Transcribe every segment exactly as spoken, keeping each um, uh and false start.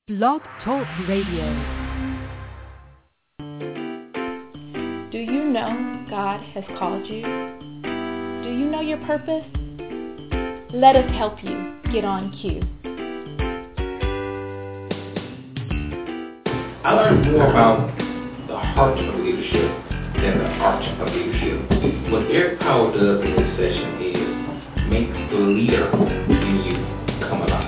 Blog Talk Radio. Do you know God has called you? Do you know your purpose? Let us help you get on cue. I learned more about the heart of leadership than the art of leadership. What Eric Powell does in this session is make the leader in you come alive.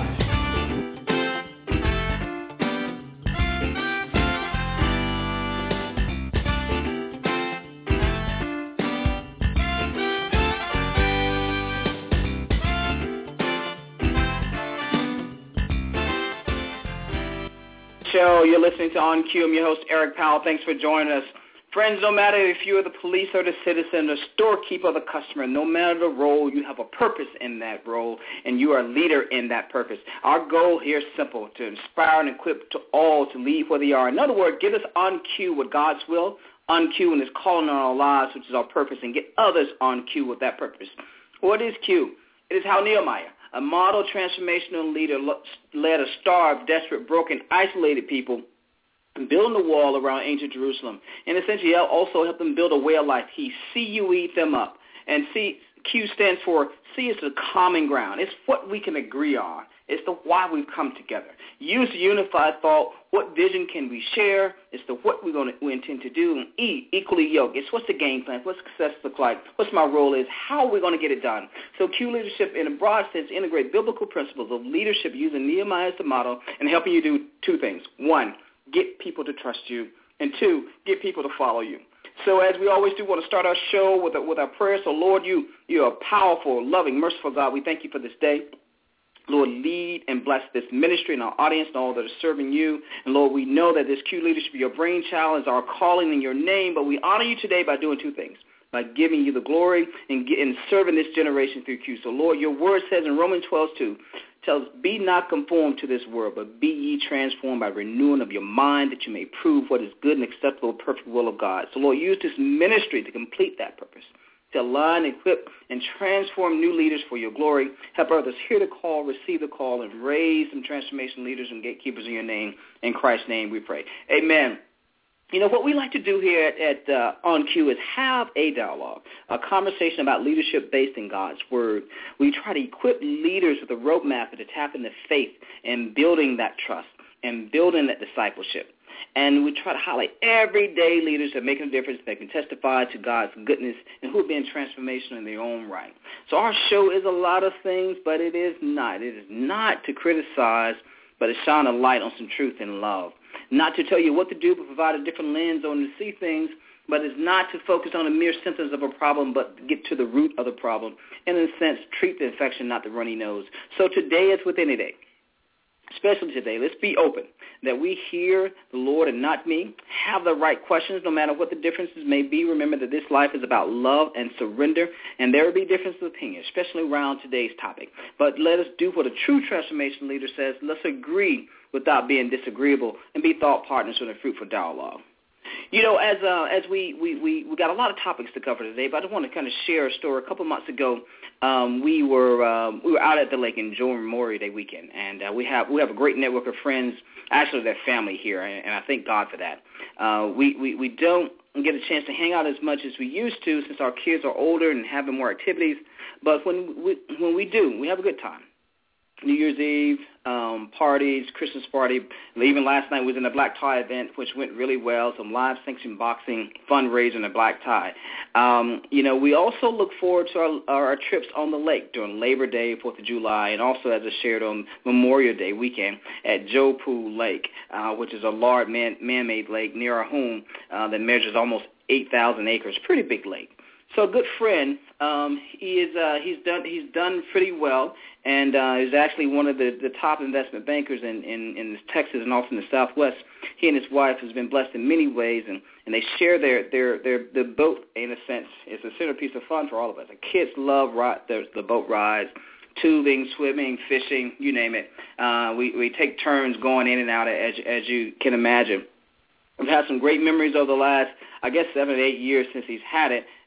Show. You're listening to On Cue. I'm your host, Eric Powell. Thanks for joining us. Friends, no matter if you're the police or the citizen, the storekeeper or the customer, no matter the role, you have a purpose in that role, and you are a leader in that purpose. Our goal here is simple, to inspire and equip to all to lead where they are. In other words, get us on cue with God's will, on cue in His calling on our lives, which is our purpose, and get others on cue with that purpose. What is cue? It is how Nehemiah, a model transformational leader, led a starved, desperate, broken, isolated people building the wall around ancient Jerusalem. And essentially also helped them build a way of life. He C U E'd them up. And C, Q stands for C is the common ground. It's what we can agree on. It's the why we've come together. Use unified thought. What vision can we share? It's the what we're going to we intend to do. And E, equally yoked. It's what's the game plan? What's success look like? What's my role is? How are we going to get it done? So Q leadership, in a broad sense, integrate biblical principles of leadership using Nehemiah as the model and helping you do two things. One, get people to trust you. And two, get people to follow you. So as we always do, we want to start our show with a, with our prayer. So Lord, you you are powerful, loving, merciful God. We thank you for this day. Lord, lead and bless this ministry and our audience and all that are serving you. And, Lord, we know that this Q leadership, your brainchild, is our calling in your name. But we honor you today by doing two things, by giving you the glory and, and serving this generation through Q. So, Lord, your word says in Romans twelve two, tells us, be not conformed to this world, but be ye transformed by renewing of your mind, that you may prove what is good and acceptable and perfect will of God. So, Lord, use this ministry to complete that purpose, to align, equip, and transform new leaders for your glory. Help others hear the call, receive the call, and raise some transformation leaders and gatekeepers in your name. In Christ's name we pray. Amen. You know, what we like to do here at, at uh, On Cue is have a dialogue, a conversation about leadership based in God's Word. We try to equip leaders with a roadmap to tap into faith and building that trust and building that discipleship. And we try to highlight everyday leaders that are making a difference, that can testify to God's goodness, and who are being transformational in their own right. So our show is a lot of things, but it is not. It is not to criticize, but to shine a light on some truth and love. Not to tell you what to do, but provide a different lens on to see things, but it's not to focus on the mere symptoms of a problem, but get to the root of the problem. And in a sense, treat the infection, not the runny nose. So today is with any day. Especially today, let's be open, that we hear the Lord and not me, have the right questions no matter what the differences may be. Remember that this life is about love and surrender, and there will be differences of opinion, especially around today's topic. But let us do what a true transformation leader says. Let's agree without being disagreeable and be thought partners with a fruitful dialogue. You know, as uh, as we, we, we, we got a lot of topics to cover today, but I just want to kind of share a story. A couple of months ago, um, we were um, we were out at the lake in Joe Memorial Day weekend, and uh, we have we have a great network of friends, actually their family here, and, and I thank God for that. Uh, we, we, we don't get a chance to hang out as much as we used to since our kids are older and having more activities, but when we, when we do, we have a good time. New Year's Eve, um, parties, Christmas party. Even last night was in a black tie event, which went really well, some live sanctioned boxing, fundraising, a black tie. Um, you know, we also look forward to our, our trips on the lake during Labor Day, fourth of July, and also, as I shared, on Memorial Day weekend at Joe Pool Lake, uh, which is a large man, man-made lake near our home uh, that measures almost eight thousand acres, pretty big lake. So a good friend, um, he is uh, he's done he's done pretty well, and uh, he's actually one of the, the top investment bankers in, in, in Texas and also in the Southwest. He and his wife has been blessed in many ways, and, and they share their their their the boat in a sense. It's a centerpiece of fun for all of us. The kids love ride, the, the boat rides, tubing, swimming, fishing, you name it. Uh, we we take turns going in and out as as you can imagine. We've had some great memories over the last, I guess, seven or eight years since he's had it,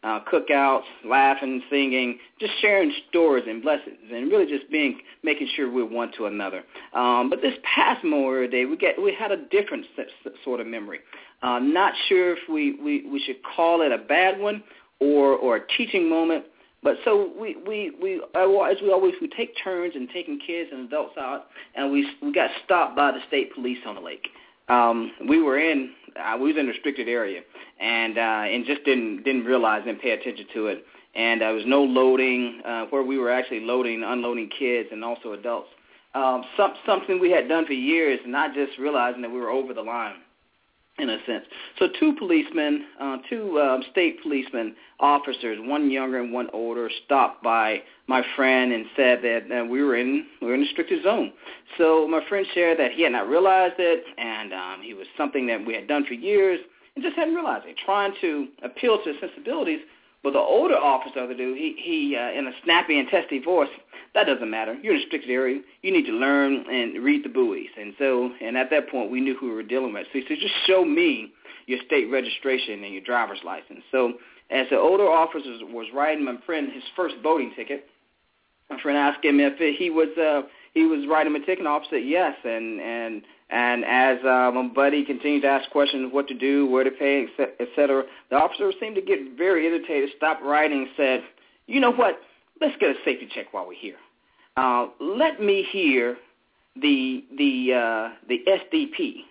uh, cookouts, laughing, singing, just sharing stories and blessings, and really just being making sure we're one to another. Um, but this past Memorial Day, we get we had a different sort of memory. Uh, not sure if we, we, we should call it a bad one or or a teaching moment. But so we we we as we always we take turns in taking kids and adults out, and we we got stopped by the state police on the lake. Um, we were in uh, we was in a restricted area, and uh, and just didn't didn't realize and pay attention to it. And there was no loading uh, where we were actually loading, unloading kids and also adults. Um, some, something we had done for years, not just realizing that we were over the line, in a sense. So two policemen, uh, two um, state policemen, officers, one younger and one older, stopped by my friend and said that uh, we were in we were in a restricted zone. So my friend shared that he had not realized it, and um, it was something that we had done for years and just hadn't realized it, trying to appeal to his sensibilities. But the older officer, the dude, he, he uh, in a snappy and testy voice, that doesn't matter. You're in a restricted area. You need to learn and read the buoys. And so, and at that point, we knew who we were dealing with. So he said, just show me your state registration and your driver's license. So as the older officer was writing my friend his first boating ticket, my friend asked him if he was uh, he was writing a ticket, and the officer said yes. And and and as uh, my buddy continued to ask questions of what to do, where to pay, et cetera, the officer seemed to get very irritated, stopped writing, and said, you know what, let's get a safety check while we're here. Uh, let me hear the the uh, the S D P.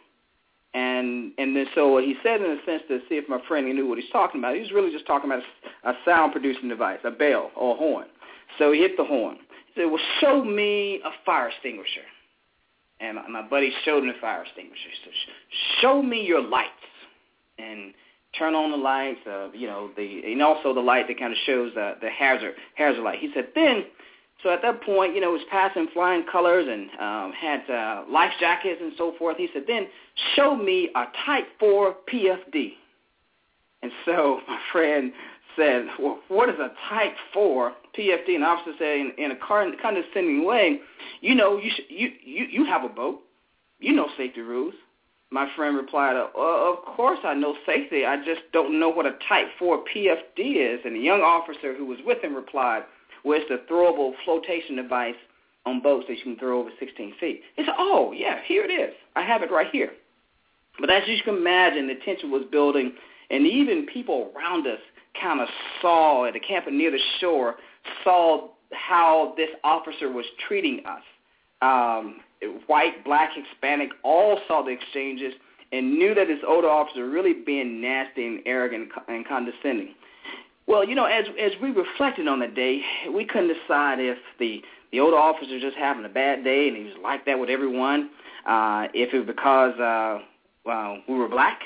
And and then so he said in a sense to see if my friend knew what he's talking about. He was really just talking about a, a sound-producing device, a bell or a horn. So he hit the horn. He said, well, show me a fire extinguisher. And my, my buddy showed him the fire extinguisher. He said, show me your lights. And turn on the lights, uh, you know, the and also the light that kind of shows uh, the hazard hazard light. He said, then, so at that point, you know, it was passing flying colors and um, had uh, life jackets and so forth. He said, then show me a Type four P F D. And so my friend said, well, what is a Type four P F D? And the officer said in, in a condescending way, you know, you, should, you, you, you have a boat. You know safety rules. My friend replied, uh, of course I know safety. I just don't know what a Type four P F D is. And the young officer who was with him replied, well, it's a throwable flotation device on boats that you can throw over sixteen feet. He said, oh, yeah, here it is. I have it right here. But as you can imagine, the tension was building, and even people around us kind of saw at the camp near the shore, saw how this officer was treating us. Um, white, black, Hispanic, all saw the exchanges and knew that this older officer really being nasty and arrogant and condescending. Well, you know, as as we reflected on that day, we couldn't decide if the, the older officer was just having a bad day and he was like that with everyone, uh, if it was because uh, well, we were black,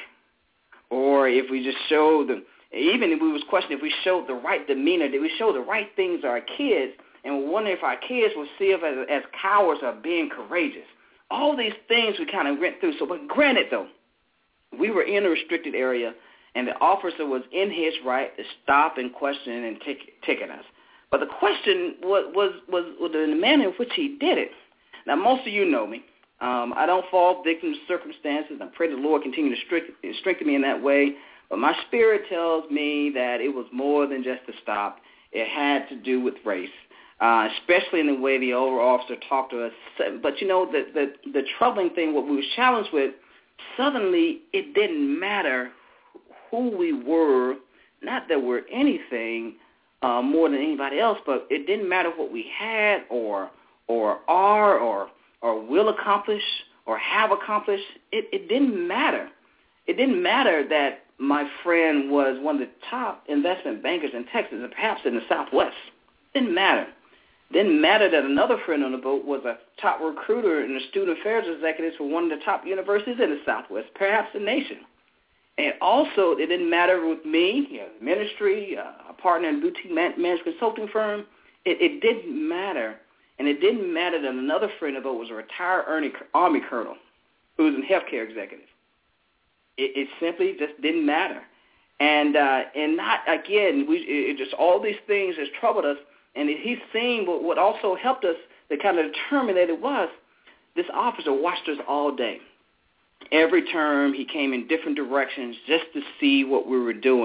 or if we just showed, the, even if we was questioning if we showed the right demeanor, did we show the right things to our kids, and we wonder if our kids will see us as, as cowards or being courageous. All these things we kind of went through. So, but granted, though, we were in a restricted area, and the officer was in his right to stop and question and ticket, ticket us. But the question was, was, was, was the manner in which he did it. Now, most of you know me. Um, I don't fall victim to circumstances. I pray the Lord continue to strengthen, strengthen me in that way. But my spirit tells me that it was more than just a stop. It had to do with race, uh, especially in the way the older officer talked to us. But, you know, the, the, the troubling thing, what we were challenged with, suddenly it didn't matter who we were, not that we're anything uh, more than anybody else, but it didn't matter what we had or or are or or will accomplish or have accomplished. It, it didn't matter. It didn't matter that my friend was one of the top investment bankers in Texas and perhaps in the Southwest. It didn't matter. It didn't matter that another friend on the boat was a top recruiter and a student affairs executive for one of the top universities in the Southwest, perhaps the nation. And also, it didn't matter with me, you know, ministry, uh, a partner in a boutique man- management consulting firm. It, it didn't matter. And it didn't matter that another friend of ours was a retired Army colonel who was a healthcare executive. It, it simply just didn't matter. And uh, and not, again, we it just all these things has troubled us. And he's seen what, what also helped us to kind of determine that it was, this officer watched us all day. Every term, he came in different directions just to see what we were doing.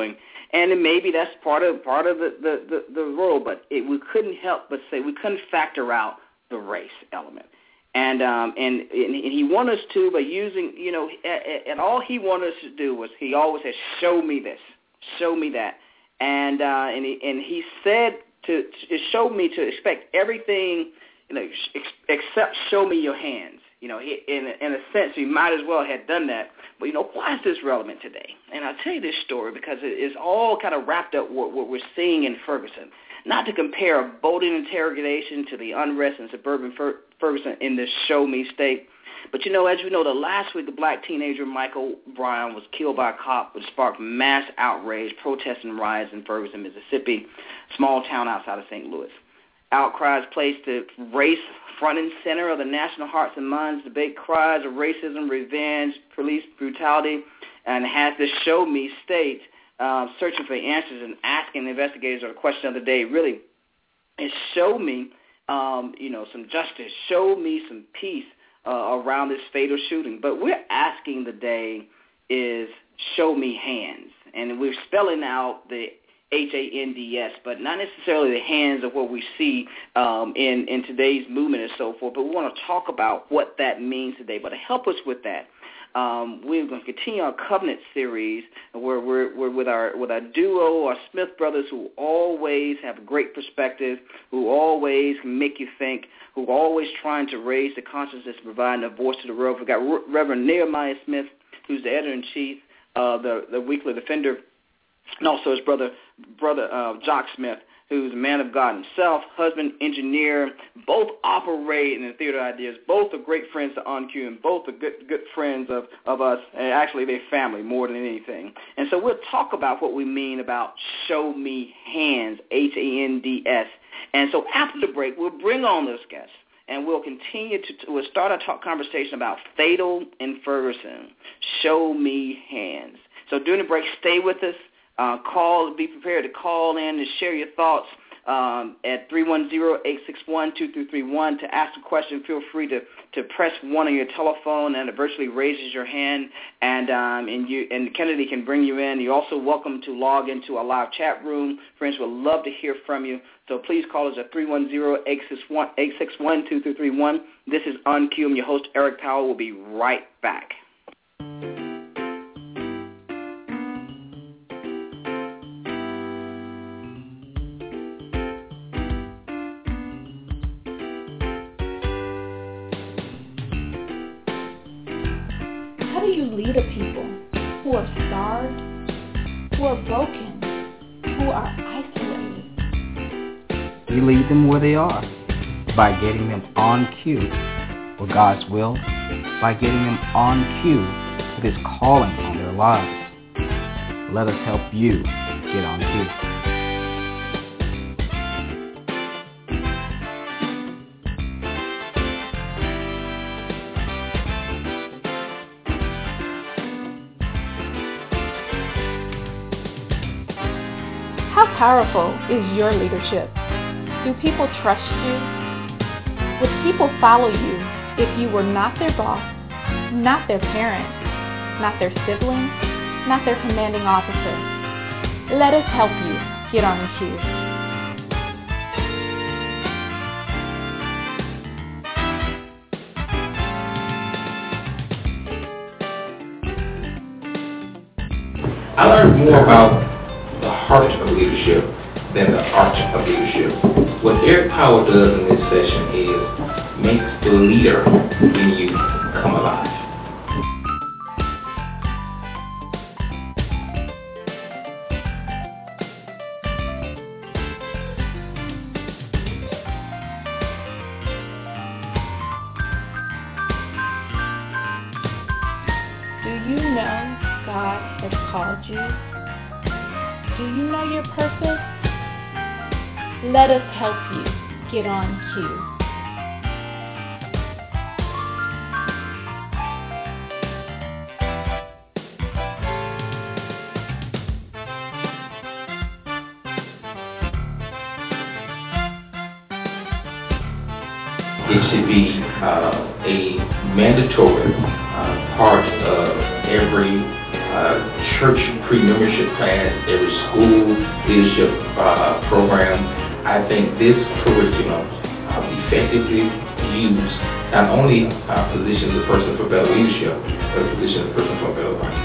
and maybe that's part of part of the the, the, the role, but it, we couldn't help but say we couldn't factor out the race element. And um and, and he wanted us to, by using, you know, and all he wanted us to do was, he always said, show me this, show me that. And uh, and he and he said to, to show me to expect everything, you know, ex- except show me your hands. You know, he, in in a sense, he might as well have done that. But you know, why is this relevant today? And I'll tell you this story because it is all kind of wrapped up with what we're seeing in Ferguson. Not to compare a voting interrogation to the unrest in suburban Fer- Ferguson in this show me state. But, you know, as you know, the last week, the black teenager Michael Brown was killed by a cop, which sparked mass outrage, protests, and riots in Ferguson, Mississippi, small town outside of Saint Louis. Outcries placed the race front and center of the national hearts and minds debate, cries of racism, revenge, police brutality, and has this show me state uh, searching for answers and asking investigators the question of the day, really, is show me, um, you know, some justice, show me some peace Uh, around this fatal shooting. But we're asking today is show me hands. And we're spelling out the H A N D S, but not necessarily the hands of what we see um, in, in today's movement and so forth. But we want to talk about what that means today. But to help us with that, um, we're going to continue our Covenant series where we're, we're with our with our duo, our Smith brothers, who always have a great perspective, who always can make you think, who are always trying to raise the consciousness and provide a voice to the world. We've got Reverend Nehemiah Smith, who's the editor-in-chief of the, the Weekly Defender, and also his brother, brother uh, Jock Smith, who's a man of God himself, husband, engineer, both operate in the Theater Ideas. Both are great friends to On Q, and both are good good friends of, of us, and actually they're family more than anything. And so we'll talk about what we mean about show me hands, H A N D S. And so after the break, we'll bring on those guests, and we'll continue to, we'll start our talk conversation about fatal in Ferguson, show me hands. So during the break, stay with us. Uh, call, be prepared to call in and share your thoughts um, at three one zero, eight six one, two three three one. To ask a question, feel free to, to press one on your telephone, and it virtually raises your hand, and um, and you and Kennedy can bring you in. You're also welcome to log into our live chat room. Friends would love to hear from you. So please call us at three one zero, eight six one, two three three one. This is On Q. I'm your host, Eric Powell. We'll be right back. How do you lead a people who are starved, who are broken, who are isolated? You lead them where they are, by getting them on cue with God's will, by getting them on cue with His calling on their lives. Let us help you get on cue. How powerful is your leadership? Do people trust you? Would people follow you if you were not their boss, not their parent, not their sibling, not their commanding officer? Let us help you get on cue. I learned more about the heart of leadership than the art of leadership. What Eric Powell does in this session is makes the leader in you come alive. Do you know God has called you? Do you know your purpose? Let us help you get on cue. It should be uh, a mandatory uh, part of every uh, church pre-membership class, every school leadership uh, program. I think this curriculum uh, effectively used not only uh, positions the person for better leadership, but positions the person for better life.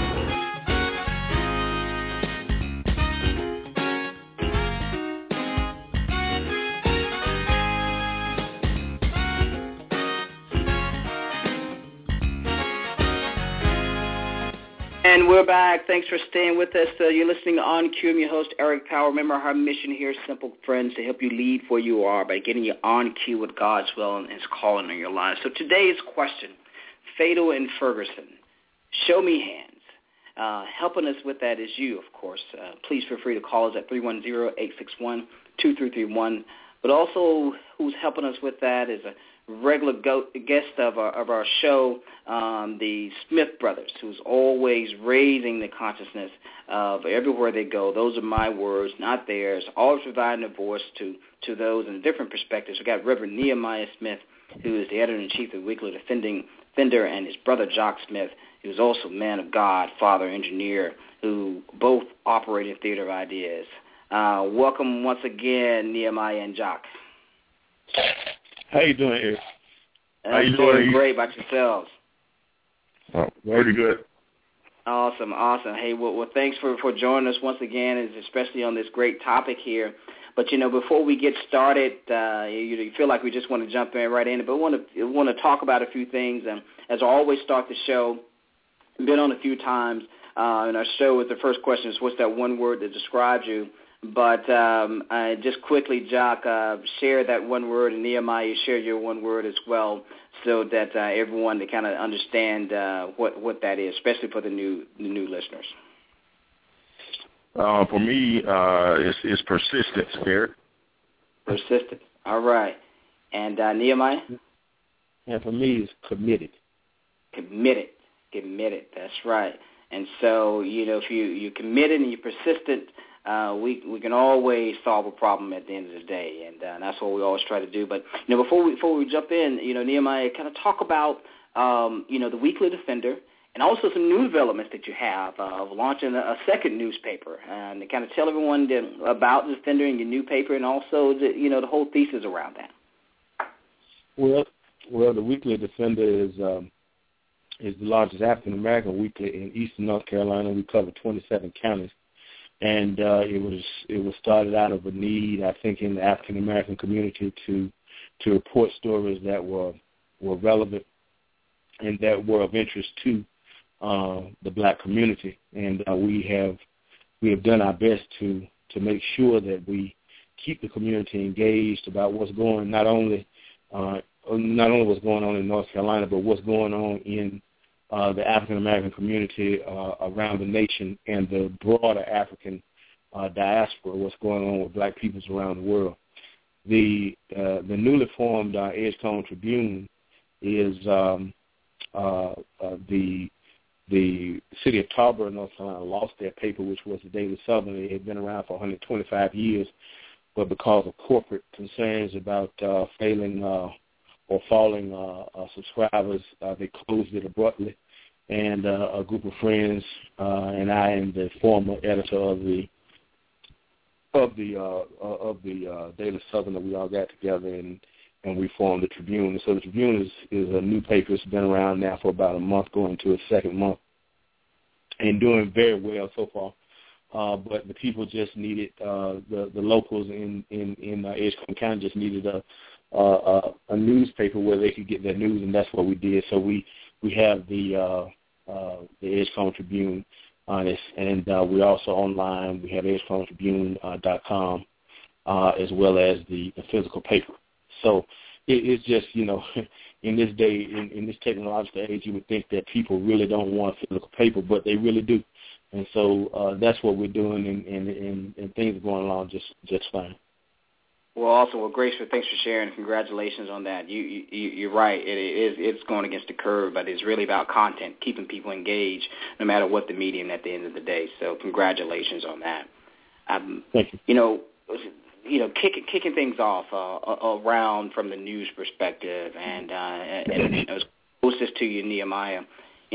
And we're back. Thanks for staying with us. Uh, you're listening to On Cue. I'm your host, Eric Powell. Remember, our mission here is simple, friends, to help you lead where you are by getting you on cue with God's will and His calling in your lives. So today's question, Fatal and Ferguson, show me hands. Uh, helping us with that is you, of course. Uh, please feel free to call us at three one zero, eight six one, two three three one. But also who's helping us with that is a regular go- guest of our, of our show, um, the Smith brothers, who's always raising the consciousness of everywhere they go. Those are my words, not theirs, always providing a voice to, to those in different perspectives. We've got Reverend Nehemiah Smith, who is the editor-in-chief of Weekly Defending Defender, and his brother Jock Smith, who is also a man of God, father, engineer, who both operate in Theater of Ideas. Uh, welcome once again, Nehemiah and Jock. How you doing, Eric? How you doing? Doing great. About yourselves? Oh, pretty good. Awesome, awesome. Hey, well, well, thanks for, for joining us once again, especially on this great topic here. But, you know, before we get started, uh, you, you feel like we just want to jump in right in, but we want to want to talk about a few things. And as I always start the show, I've been on a few times, uh, and our show with the first question is, what's that one word that describes you? But um, uh, just quickly, Jock, uh, share that one word, and Nehemiah, share your one word as well, so that uh, everyone to kind of understand uh, what what that is, especially for the new the new listeners. Uh, for me, uh, it's, it's persistence, Eric. Persistence. All right. And uh, Nehemiah? And for me, it's committed. Committed. Committed. That's right. And so, you know, if you, you're committed and you're persistent, Uh, we we can always solve a problem at the end of the day, and, uh, and that's what we always try to do. But you know, before we before we jump in, you know, Nehemiah, kind of talk about um, you know the Weekly Defender, and also some new developments that you have uh, of launching a, a second newspaper, and to kind of tell everyone that, about the Defender and your new paper, and also the, you know the whole thesis around that. Well, well, the Weekly Defender is um, is the largest African American weekly in Eastern North Carolina. We cover twenty-seven counties. And uh, it was it was started out of a need, I think, in the African American community to to report stories that were were relevant and that were of interest to uh, the black community. And uh, we have we have done our best to to make sure that we keep the community engaged about what's going not only uh, not only what's going on in North Carolina, but what's going on in Uh, the African-American community uh, around the nation and the broader African uh, diaspora, what's going on with black peoples around the world. The uh, the newly formed uh, Edgecombe Tribune is um, uh, uh, the the city of Tarboro, North Carolina, lost their paper, which was the Daily Southern. It had been around for one hundred twenty-five years, but because of corporate concerns about uh, failing uh, or falling uh, uh, subscribers, uh, they closed it abruptly. And uh, a group of friends uh, and I and the former editor of the of the uh, of the uh, Daily Southerner, we all got together and, and we formed the Tribune. And so the Tribune is, is a new paper. It's been around now for about a month, going to its second month, and doing very well so far. Uh, but the people just needed uh, the the locals in in in uh, Edgecombe County just needed a, a a newspaper where they could get their news, and that's what we did. So we. We have the uh, uh, the Edgecombe Tribune on this, and uh, we're also online. We have edgecombe tribune dot com uh, as well as the, the physical paper. So it, it's just, you know, in this day, in, in this technological age, you would think that people really don't want physical paper, but they really do. And so uh, that's what we're doing, and, and, and, and things are going along just, just fine. Well, also, well, Grace, thanks for sharing. Congratulations on that. You, you, you're right. It is it's going against the curve, but it's really about content, keeping people engaged, no matter what the medium at the end of the day. So, congratulations on that. Um, Thank you. You know, you know, kicking kicking things off uh, around from the news perspective, and uh, and, and it was closest to you, Nehemiah.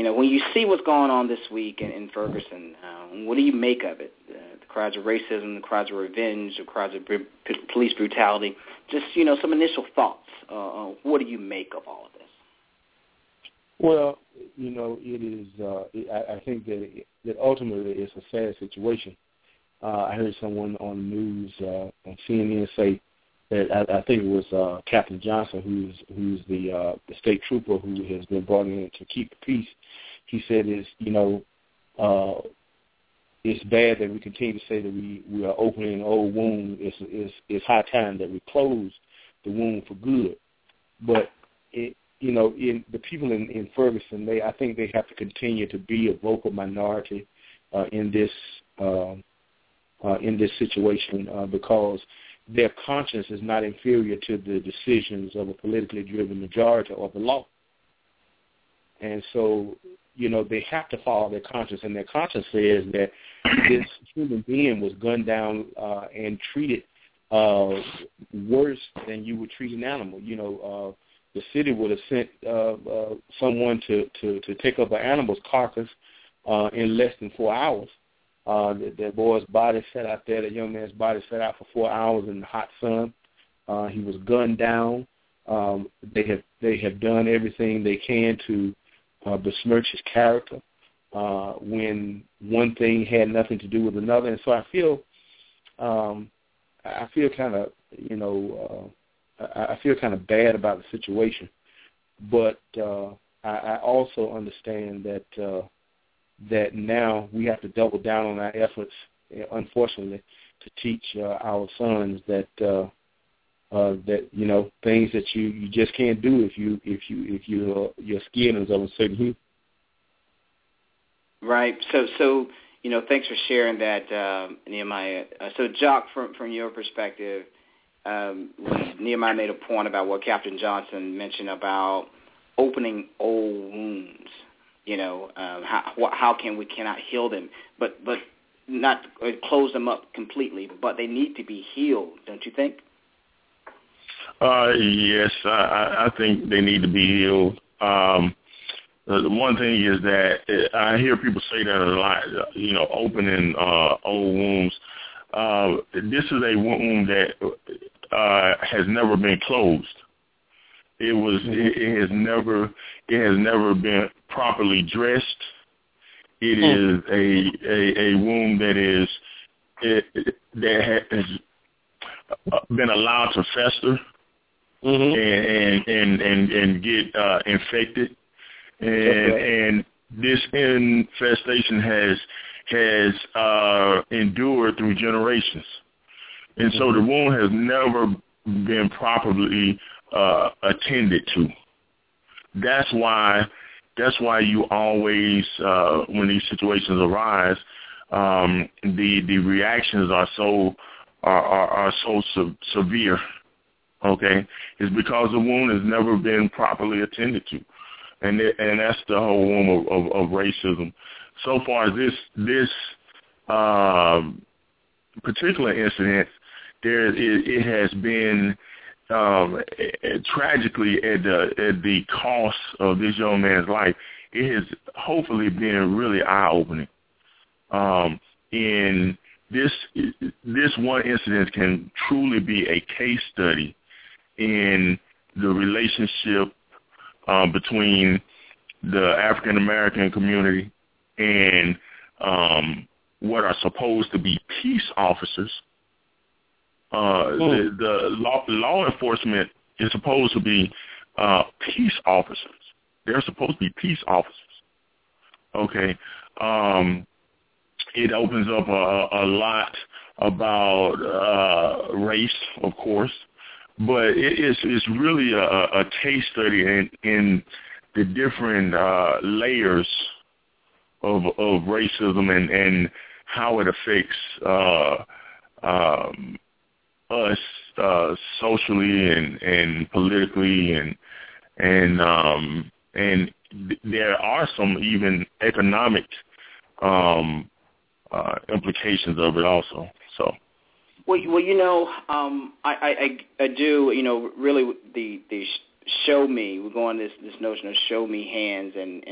you know, when you see what's going on this week in, in Ferguson, uh, what do you make of it? Uh, the cries of racism, the cries of revenge, the cries of br- police brutality. Just, you know, some initial thoughts. Uh, what do you make of all of this? Well, you know, it is. Uh, it, I, I think that it, that ultimately it's a sad situation. Uh, I heard someone on the news uh, on C N N say that I, I think it was uh, Captain Johnson, who's who's the uh, the state trooper who has been brought in to keep the peace. He said, "Is you know, uh, it's bad that we continue to say that we, we are opening an old wound. It's, it's it's high time that we close the wound for good." But it, you know, in the people in, in Ferguson, they I think they have to continue to be a vocal minority uh, in this uh, uh, in this situation uh, because their conscience is not inferior to the decisions of a politically driven majority or the law. And so, you know, they have to follow their conscience, and their conscience says that this human being was gunned down uh, and treated uh, worse than you would treat an animal. You know, uh, the city would have sent uh, uh, someone to, to, to take up an animal's carcass uh, in less than four hours. Uh, the, the boy's body sat out there, the young man's body sat out for four hours in the hot sun. Uh, he was gunned down. Um, they have they have done everything they can to uh, besmirch his character uh, when one thing had nothing to do with another. And so I feel um, I feel kind of you know uh, I, I feel kind of bad about the situation, but uh, I, I also understand that. Uh, that now we have to double down on our efforts, unfortunately, to teach uh, our sons that uh, uh, that you know things that you, you just can't do if you if you if you uh, your skin is of a certain hue. Right. So so you know, thanks for sharing that, uh, Nehemiah. Uh, so, Jock, from from your perspective, um, Nehemiah made a point about what Captain Johnson mentioned about opening old wounds. You know, um, how how can we cannot heal them, but but not uh, close them up completely, but they need to be healed, don't you think? Uh, yes, I, I think they need to be healed. Um, the one thing is that I hear people say that a lot. You know, opening uh, old wounds. Uh, this is a wound that uh, has never been closed. It was. It, it has never. It has never been properly dressed. It mm. is a, a a wound that is it, it, that has been allowed to fester mm-hmm. and, and and and and get uh, infected, and okay. and this infestation has has uh, endured through generations, and mm-hmm. so the wound has never been properly uh, attended to. That's why. That's why you always, uh, when these situations arise, um, the the reactions are so are are, are so se- severe. Okay, it's because the wound has never been properly attended to, and it, and that's the whole wound of, of, of racism. So far as this this uh, particular incident, there it, it has been. Um, tragically, at the at the cost of this young man's life, it has hopefully been really eye-opening. Um, and this this one incident can truly be a case study in the relationship um, between the African American community and um, what are supposed to be peace officers. Uh, the, the law, law enforcement is supposed to be uh, peace officers. They're supposed to be peace officers. Okay. Um, it opens up a, a lot about uh, race, of course, but it is it's really a, a case study in, in the different uh, layers of, of racism and, and how it affects uh, um, us uh, socially and, and politically and and um, and th- there are some even economic um, uh, implications of it also. So, well, well, you know, um, I, I I do, you know, really the the show me. We're going this this notion of show me hands and and the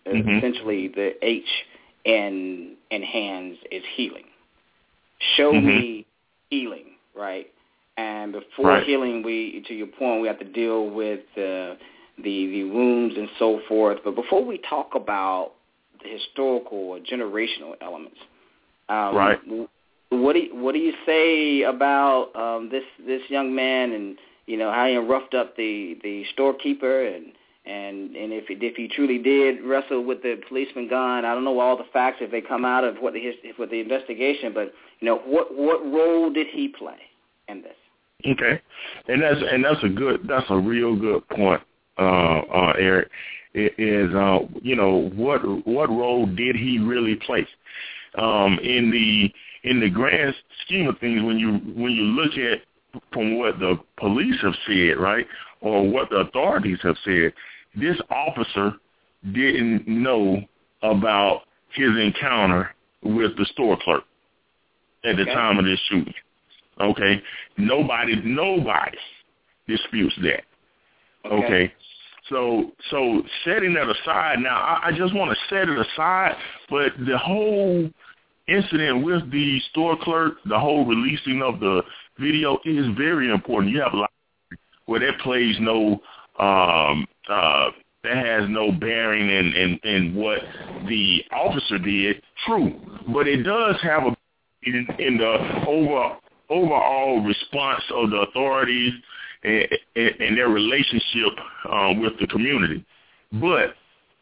mm-hmm. essentially the H in in hands is healing. Show mm-hmm. me healing, right? And before right. healing, we, to your point, we have to deal with uh, the the wounds and so forth. But before we talk about the historical or generational elements, um, right. what do you, what do you say about um, this this young man and you know how he roughed up the, the storekeeper and and and if if he truly did wrestle with the policeman gun? I don't know all the facts if they come out of what the what the investigation, but you know what what role did he play in this? Okay, and that's and that's a good that's a real good point, uh, uh, Eric. It is uh, you know what what role did he really play um, in the in the grand scheme of things? When you when you look at from what the police have said, right, or what the authorities have said, this officer didn't know about his encounter with the store clerk at the okay. time of this shooting. Okay, nobody, nobody disputes that. Okay, okay? so so setting that aside, now I, I just want to set it aside, but the whole incident with the store clerk, the whole releasing of the video is very important. You have a lot where that plays no, um, uh, that has no bearing in, in, in what the officer did. True, but it does have a in, in the over. overall response of the authorities and, and, and their relationship um, with the community. But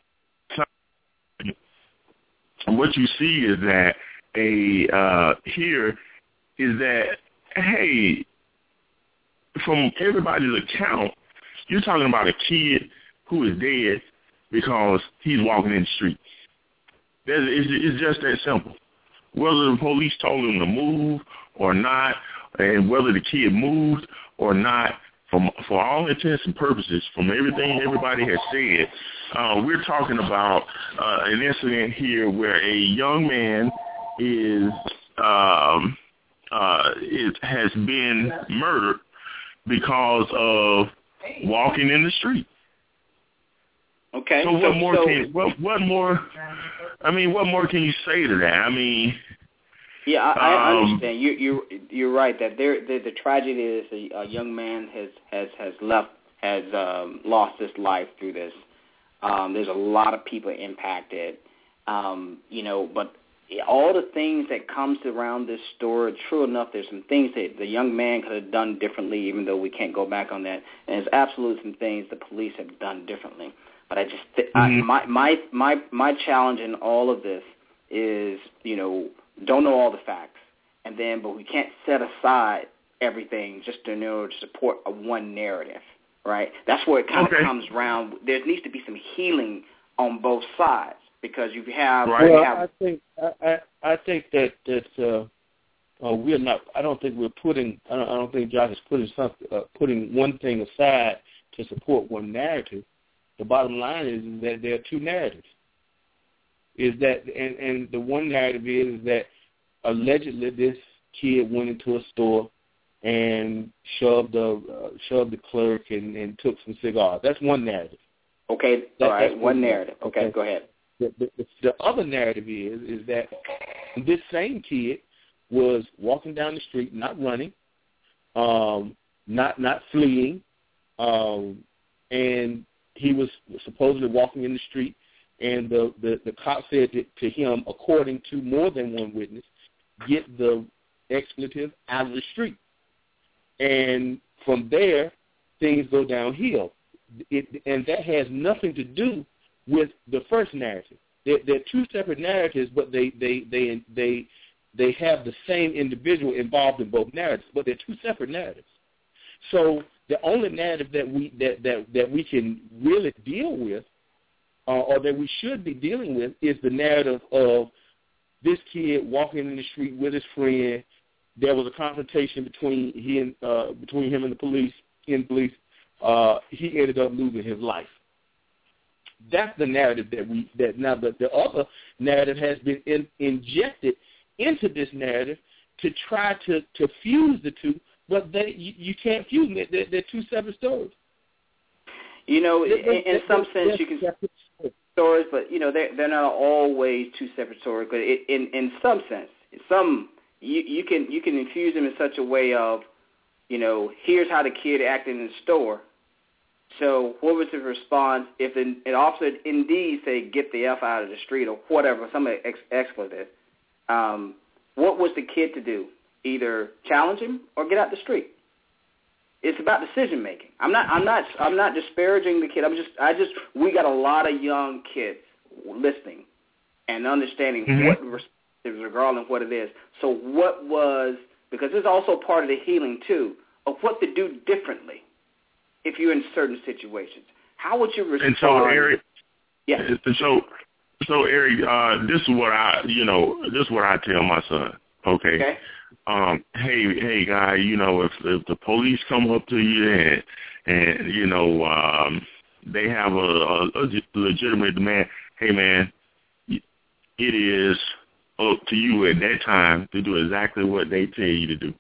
what you see is that a uh, here is that, hey, from everybody's account, you're talking about a kid who is dead because he's walking in the street. It's, it's just that simple. Whether the police told him to move or not, and whether the kid moved or not, from, for all intents and purposes, from everything everybody has said, uh, we're talking about uh, an incident here where a young man is, um, uh, is has been murdered because of walking in the street. Okay. So what so, more so, can what what more? I mean, what more can you say to that? I mean, yeah, I, I um, understand. You you you're right that there the, the tragedy is a, a young man has has has left has um, lost his life through this. Um, there's a lot of people impacted, um, you know, but all the things that comes around this story, true enough, there's some things that the young man could have done differently, even though we can't go back on that. And there's absolutely some things the police have done differently. But I just, th- mm-hmm. I, my my my my challenge in all of this is, you know, don't know all the facts, and then, but we can't set aside everything just in order to support a one narrative, right? That's where it kind of okay. comes around. There needs to be some healing on both sides because you have. Right. Well, have, I think I, I I think that that uh, uh, we're not. I don't think we're putting. I don't, I don't think Josh is putting something, uh, putting one thing aside to support one narrative. The bottom line is, is that there are two narratives. Is that and, and the one narrative is that allegedly this kid went into a store and shoved the uh, shoved the clerk and, and took some cigars. That's one narrative. Okay, that, all right, one narrative. Okay, okay, go ahead. The, the, the other narrative is is that this same kid was walking down the street, not running, um, not not fleeing, um, and he was supposedly walking in the street, and the, the, the cop said to, to him, according to more than one witness, get the expletive out of the street. And from there, things go downhill. It, and that has nothing to do with the first narrative. They're, they're two separate narratives, but they, they, they, they, they have the same individual involved in both narratives, but they're two separate narratives. So the only narrative that we that, that, that we can really deal with, uh, or that we should be dealing with, is the narrative of this kid walking in the street with his friend. There was a confrontation between he and uh, between him and the police. In police, uh, he ended up losing his life. That's the narrative that we that now the, the other narrative has been in, injected into this narrative to try to, to fuse the two. But they, you, you can't fuse them. They're, they're two separate stories. You know, in, in some sense, you can. stories, but, you know, they're, they're not always two separate stories. But it, in in some sense, in some you, you can you can infuse them in such a way of, you know, here's how the kid acted in the store. So what was the response if an, an officer indeed say, get the F out of the street or whatever, some ex- expletive, um, what was the kid to do? Either challenge him or get out the street. It's about decision making. I'm not I'm not I'm not disparaging the kid. I'm just I just we got a lot of young kids listening and understanding mm-hmm. what regardless of what it is. So what was, because it's also part of the healing too, of what to do differently if you're in certain situations. How would you respond? And so, Eric, yeah. So, so Eric, uh, this is what I, you know, this is what I tell my son. Okay. Okay. Um, hey, hey, guy, you know, if, if the police come up to you and and you know um, they have a, a, a legitimate demand, hey, man, it is up to you at that time to do exactly what they tell you to do.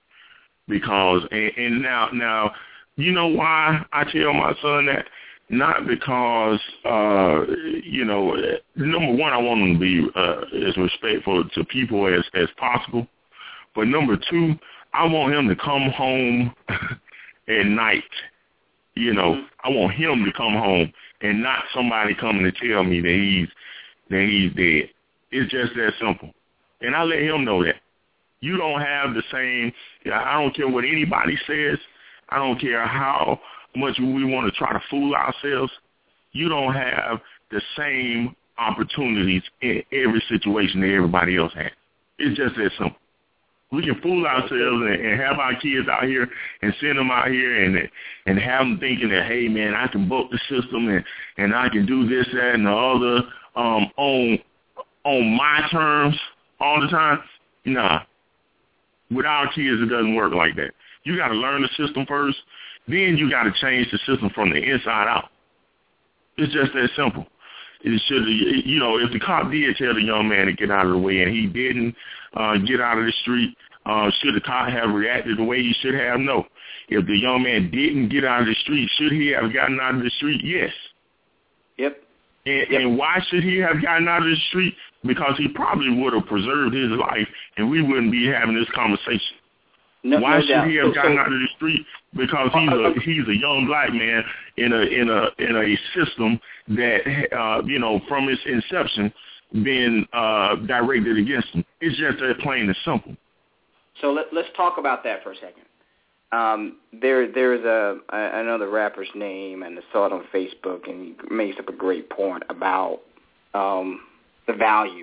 Because and, and now now. You know why I tell my son that? Not because, uh, you know, number one, I want him to be uh, as respectful to people as, as possible. But number two, I want him to come home at night. You know, mm-hmm. I want him to come home and not somebody coming to tell me that he's that he's dead. It's just that simple. And I let him know that. You don't have the same, I don't care what anybody says. I don't care how much we want to try to fool ourselves. You don't have the same opportunities in every situation that everybody else has. It's just that simple. We can fool ourselves and, and have our kids out here and send them out here and and have them thinking that, hey, man, I can buck the system and, and I can do this, that, and the other um, on on my terms all the time. Nah. With our kids, it doesn't work like that. You got to learn the system first. Then you got to change the system from the inside out. It's just that simple. It should, you know, if the cop did tell the young man to get out of the way and he didn't uh, get out of the street, uh, should the cop have reacted the way he should have? No. If the young man didn't get out of the street, should he have gotten out of the street? Yes. Yep. And, yep. and why should he have gotten out of the street? Because he probably would have preserved his life and we wouldn't be having this conversation. No, Why no should doubt. he have gotten so, out of the street? Because he's a he's a young black man in a in a in a system that uh, you know from its inception been uh, directed against him. It's just that plain and simple. So let, let's talk about that for a second. Um, there there's a, a another rapper's name, and I saw it on Facebook, and he makes up a great point about um, the value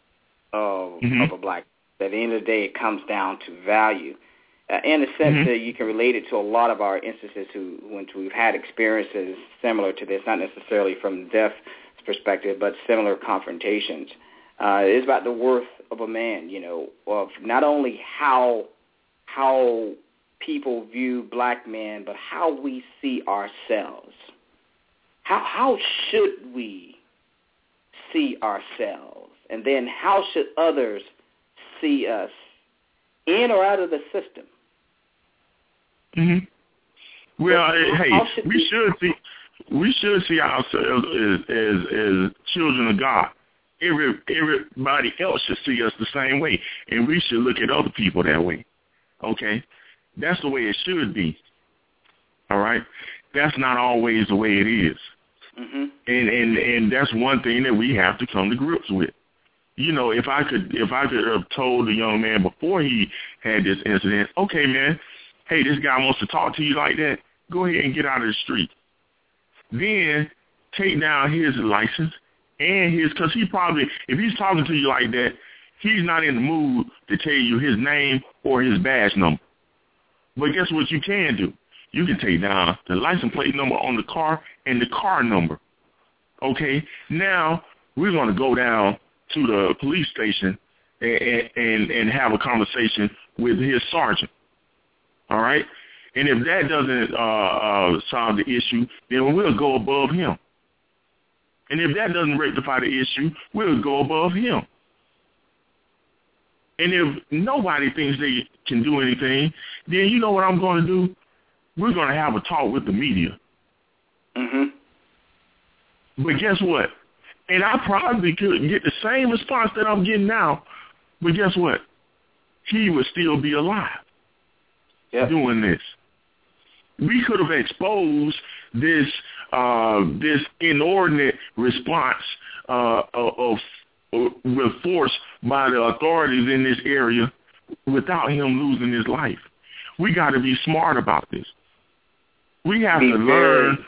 of mm-hmm. of a black. At the end of the day, it comes down to value. Uh, in a sense mm-hmm. that you can relate it to a lot of our instances who, when we've had experiences similar to this, not necessarily from death's perspective, but similar confrontations. Uh, it's about the worth of a man, you know, of not only how how people view black men, but how we see ourselves. How how should we see ourselves? And then how should others see us in or out of the system? Mm-hmm. Well, so, hey, we, we should see we should see ourselves as, as as children of God. Every everybody else should see us the same way, and we should look at other people that way. Okay, that's the way it should be. All right, that's not always the way it is, mm-hmm. and and and that's one thing that we have to come to grips with. You know, if I could if I could have told the young man before he had this incident, okay, man, hey, this guy wants to talk to you like that, go ahead and get out of the street. Then take down his license and his, because he probably, if he's talking to you like that, he's not in the mood to tell you his name or his badge number. But guess what you can do? You can take down the license plate number on the car and the car number. Okay, now we're going to go down to the police station and, and and have a conversation with his sergeant. All right? And if that doesn't uh, uh, solve the issue, then we'll go above him. And if that doesn't rectify the issue, we'll go above him. And if nobody thinks they can do anything, then you know what I'm going to do? We're going to have a talk with the media. Mm-hmm. But guess what? And I probably could get the same response that I'm getting now, but guess what? He would still be alive yep. doing this. We could have exposed this uh, this inordinate response uh, of, of with force by the authorities in this area without him losing his life. We got to be smart about this. We have be to learn.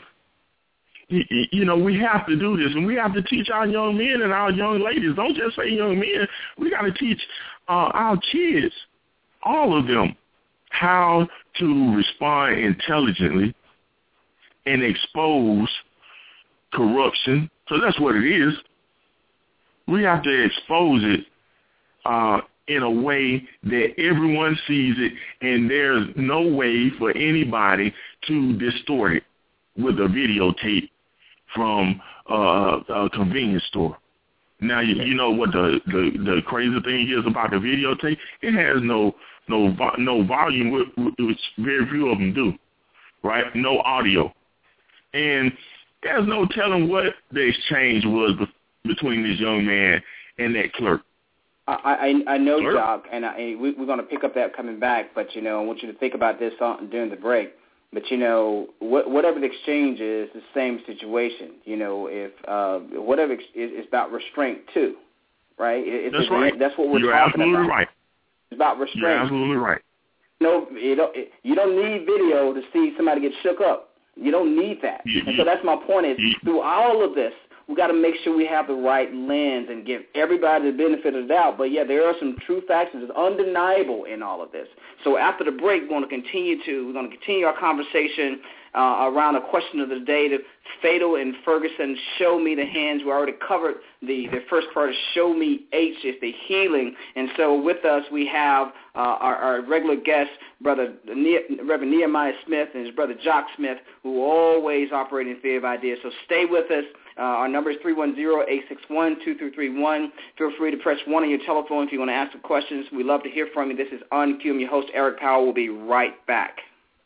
You know, we have to do this, and we have to teach our young men and our young ladies. Don't just say young men. We got to teach uh, our kids, all of them, how to respond intelligently and expose corruption. So that's what it is. We have to expose it uh, in a way that everyone sees it, and there's no way for anybody to distort it with a videotape from uh, a convenience store. Now, you, you know what the, the, the crazy thing is about the videotape? It has no no no volume, which very few of them do, right? No audio. And there's no telling what the exchange was be- between this young man and that clerk. I, I, I know, clerk? Doc, and, I, and we, we're going to pick up that coming back, but, you know, I want you to think about this on, during the break. But, you know, what, whatever the exchange is, the same situation. You know, if uh, whatever is, is about restraint, too, right? It, that's it's, right. That's what we're You're talking absolutely about. Right. It's about restraint. You're absolutely right. No, you don't, you don't need video to see somebody get shook up. You don't need that. You, and so that's my point is, you, through all of this, we got to make sure we have the right lens and give everybody the benefit of the doubt. But, yeah, there are some true facts that is undeniable in all of this. So after the break, we're going to continue to, we're going to continue our conversation uh, around a question of the day, the Fatal and Ferguson, Show Me the Hands. We already covered the, the first part of Show Me H, is the healing. And so with us we have uh, our, our regular guest, Brother ne- Reverend Nehemiah Smith and his brother Jock Smith, who always operate in fear of ideas. So stay with us. Uh, our number is three one zero, eight six one, two three three one. Feel free to press one on your telephone if you want to ask some questions. We'd love to hear from you. This is On Cue. I'm your host, Eric Powell. We'll be right back.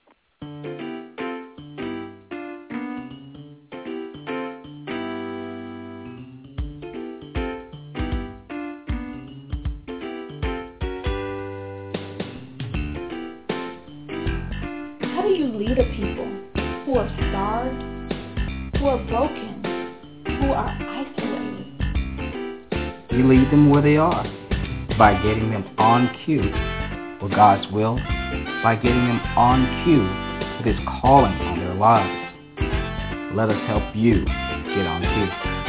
How do you lead a people who are starved, who are broken, who are isolated? You lead them where they are by getting them on cue with God's will, by getting them on cue with His calling on their lives. Let us help you get on cue.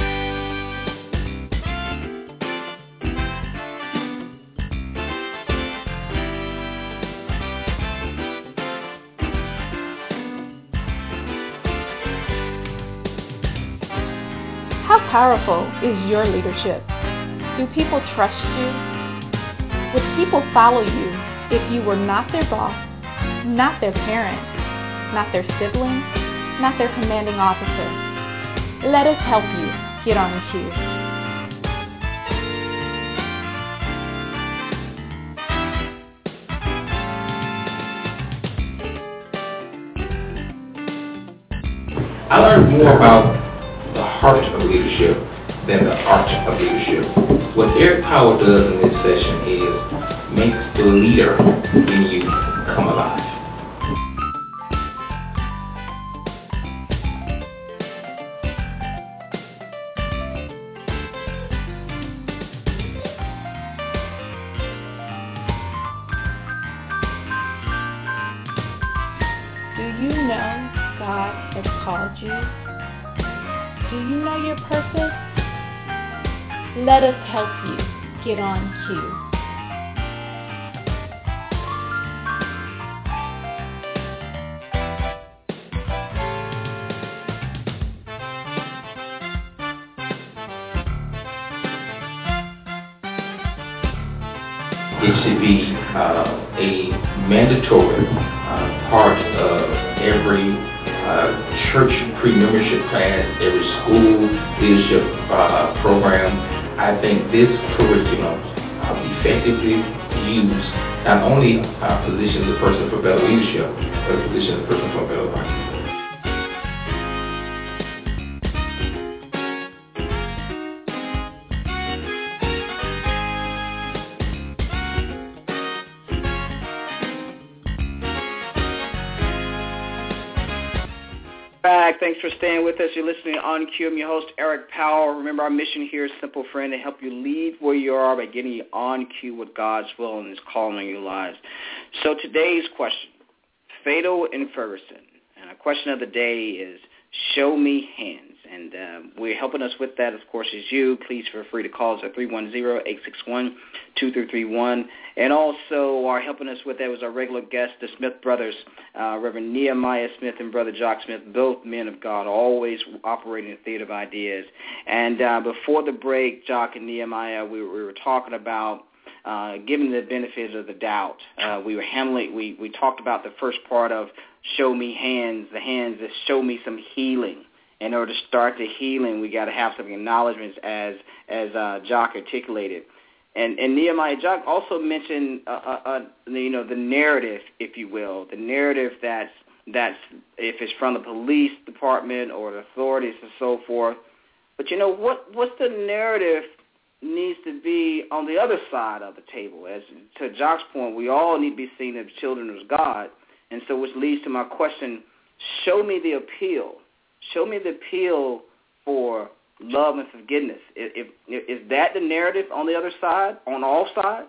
How powerful is your leadership? Do people trust you? Would people follow you if you were not their boss, not their parent, not their sibling, not their commanding officer? Let us help you get on cue. I learned more about the heart of leadership than the art of leadership. What Eric Powell does in this session is makes the leader in you come alive. Do you know God has called you? Do you know your purpose? Let us help you get on cue. It should be uh, a mandatory uh, part of every uh, church pre-membership class, every school leadership uh, program. I think this curriculum uh, effectively used not only uh, positions a person for better leadership, but positions a person for a better life. Back. Thanks for staying with us. You're listening to On Cue. I'm your host, Eric Powell. Remember, our mission here is simple, friend, to help you lead where you are by getting you on cue with God's will and His calling on your lives. So today's question, Fatal in Ferguson. And our question of the day is, show me hands. And um, we're helping us with that, of course, is you. Please feel free to call us at three one zero, eight six one, two three three one. And also are helping us with that was our regular guest, the Smith brothers, uh, Reverend Nehemiah Smith and Brother Jock Smith, both men of God, always operating in the theater of ideas. And uh, before the break, Jock and Nehemiah, we, we were talking about uh, giving the benefit of the doubt. Uh, we were handling, we, we talked about the first part of show me hands, the hands that show me some healing. In order to start the healing, we got to have some acknowledgments, as as uh, Jock articulated, and and Nehemiah Jock also mentioned, uh, uh, uh, you know, the narrative, if you will, the narrative that's that's if it's from the police department or the authorities and so forth. But you know what? What's the narrative needs to be on the other side of the table? As to Jock's point, we all need to be seen as children of God, and so which leads to my question: show me the appeal. Show me the appeal for love and forgiveness. If, if, is that the narrative on the other side, on all sides?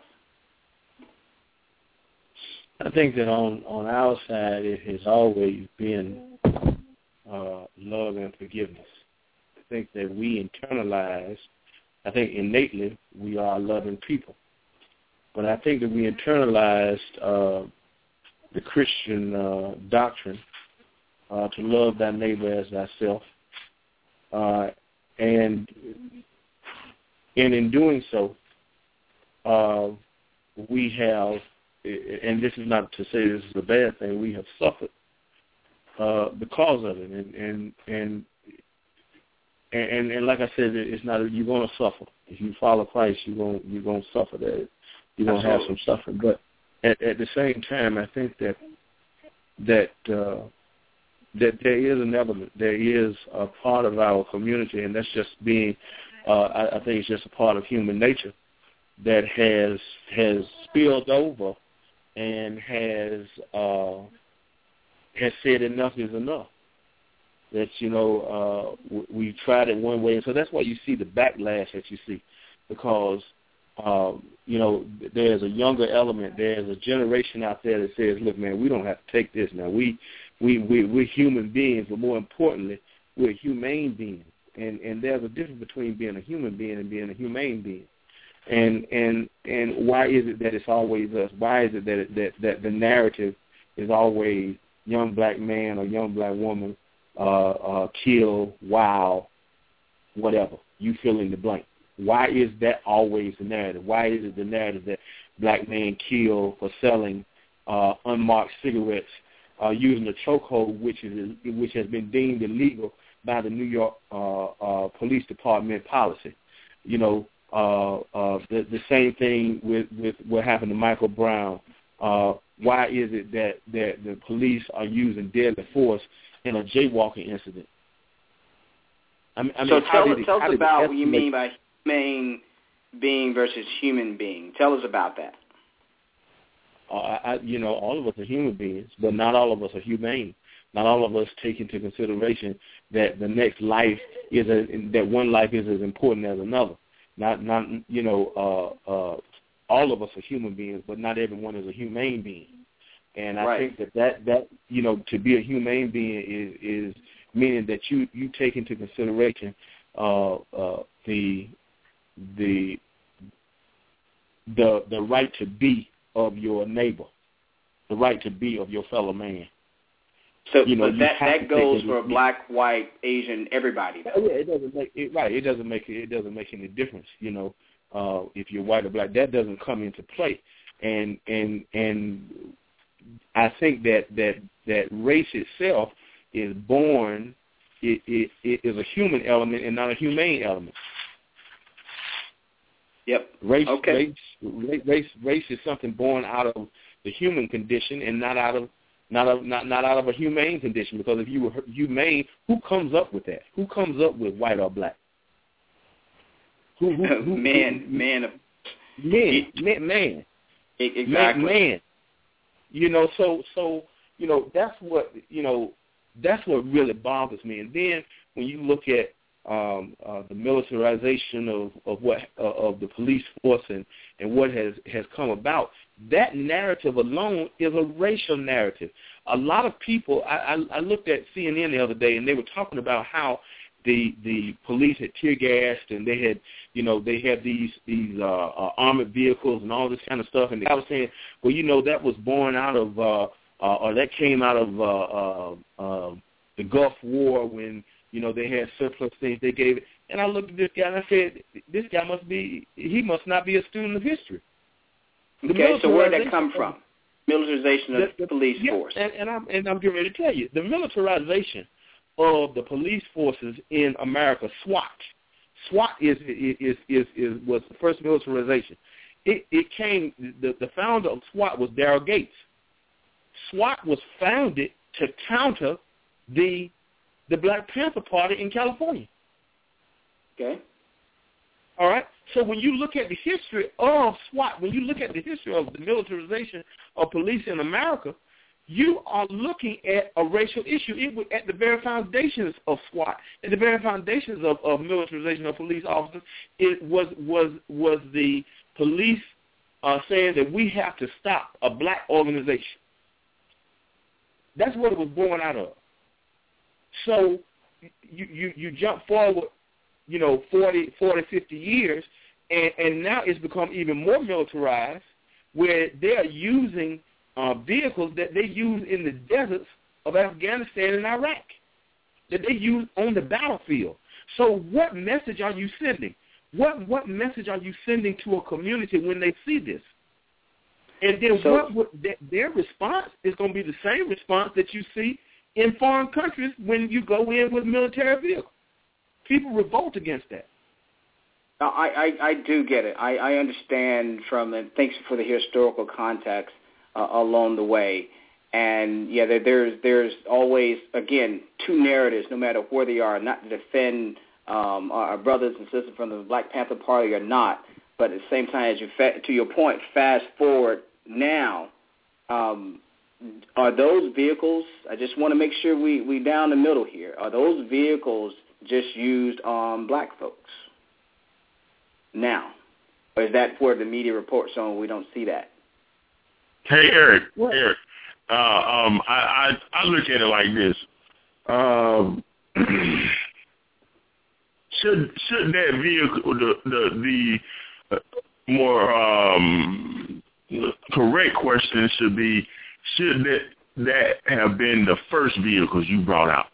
I think that on, on our side it has always been uh, love and forgiveness. I think that we internalize, I think innately we are loving people. But I think that we internalized uh, the Christian uh, doctrine Uh, to love thy neighbor as thyself. Uh, and, and in doing so, uh, we have, and this is not to say this is a bad thing, we have suffered uh, because of it. And, and, and, and, and like I said, it's not, you're going to suffer. If you follow Christ, you're going, you're going to suffer that. You're going to have some suffering. But at, at the same time, I think that, that, uh, that there is an element, there is a part of our community, and that's just being, uh, I, I think it's just a part of human nature that has has spilled over and has uh, has said enough is enough. That, you know, uh, we tried it one way, and so that's why you see the backlash that you see, because, um, you know, there's a younger element, there's a generation out there that says, look, man, we don't have to take this now. We We, we, we're human beings, but more importantly, we're humane beings. And, and there's a difference between being a human being and being a humane being. And and and why is it that it's always us? Why is it that, it, that, that the narrative is always young black man or young black woman, uh, uh, kill, wow, whatever, you fill in the blank? Why is that always the narrative? Why is it the narrative that black men kill for selling uh, unmarked cigarettes, Uh, using a chokehold, which is which has been deemed illegal by the New York uh, uh, Police Department policy? You know, uh, uh, the, the same thing with, with what happened to Michael Brown. Uh, why is it that, that the police are using deadly force in a jaywalking incident? I mean, I mean, so tell, it, tell us about what you mean by humane being versus human being. Tell us about that. Uh, I, you know, all of us are human beings, but not all of us are humane. Not all of us take into consideration that the next life is a, that one life is as important as another. Not, not you know, uh, uh, all of us are human beings, but not everyone is a humane being. And I right. think that, that that you know, to be a humane being is is meaning that you, you take into consideration uh, uh, the the the the right to be of your neighbor, the right to be of your fellow man. So, you know, but that, that goes for it, black, white, Asian, everybody. Though. Yeah, it doesn't make it right. It doesn't make it doesn't make any difference. You know, uh, if you're white or black, that doesn't come into play. And and and I think that that that race itself is born. It, it, it is a human element and not a humane element. Yep. Race, okay. race, race, race is something born out of the human condition and not out of not of not not out of a humane condition. Because if you were humane, who comes up with that? Who comes up with white or black? Who, who, who man, who, man, man, man, man, exactly. Man, man. You know, so so you know that's what you know. that's what really bothers me. And then when you look at um, uh, the militarization of, of what uh, of the police force and, and what has, has come about, that narrative alone is a racial narrative. A lot of people, I, I, I looked at C N N the other day, and they were talking about how the the police had tear gassed, and they had, you know, they had these these uh, uh, armored vehicles and all this kind of stuff. And I was saying, well, you know, that was born out of, uh, uh, or that came out of uh, uh, uh, the Gulf War when, you know, they had surplus things they gave it. And I looked at this guy and I said, this guy must be, he must not be a student of history. The okay, so where did that come from? Militarization of the, the police yeah, force. And, and I'm and I'm getting ready to tell you, the militarization of the police forces in America, SWAT. SWAT is is is, is was the first militarization. It it came. The, the founder of SWAT was Daryl Gates. SWAT was founded to counter the the Black Panther Party in California. Okay. All right. So when you look at the history of SWAT, when you look at the history of the militarization of police in America, you are looking at a racial issue. It was at the very foundations of SWAT, at the very foundations of, of militarization of police officers. It was was was the police uh, saying that we have to stop a black organization. That's what it was born out of. So you you, you jump forward, you know, forty, forty, fifty years, and, and now it's become even more militarized, where they are using uh, vehicles that they use in the deserts of Afghanistan and Iraq, that they use on the battlefield. So what message are you sending? What what message are you sending to a community when they see this? And then so, what would, th- their response is going to be the same response that you see in foreign countries when you go in with military vehicles. People revolt against that. I, I, I do get it. I, I understand from it. Thanks for the historical context uh, along the way. And, yeah, there, there's there's always, again, two narratives, no matter where they are, not to defend um, our brothers and sisters from the Black Panther Party or not. But at the same time, as you fa- to your point, fast forward now, um, are those vehicles, I just want to make sure we, we down the middle here, are those vehicles just used on black folks now? Or is that where the media reports on we don't see that? Hey, Eric, what? Eric, uh, um, I, I, I look at it like this. Um, should should that vehicle, the the, the uh, more um, correct question should be, should that, that have been the first vehicles you brought out?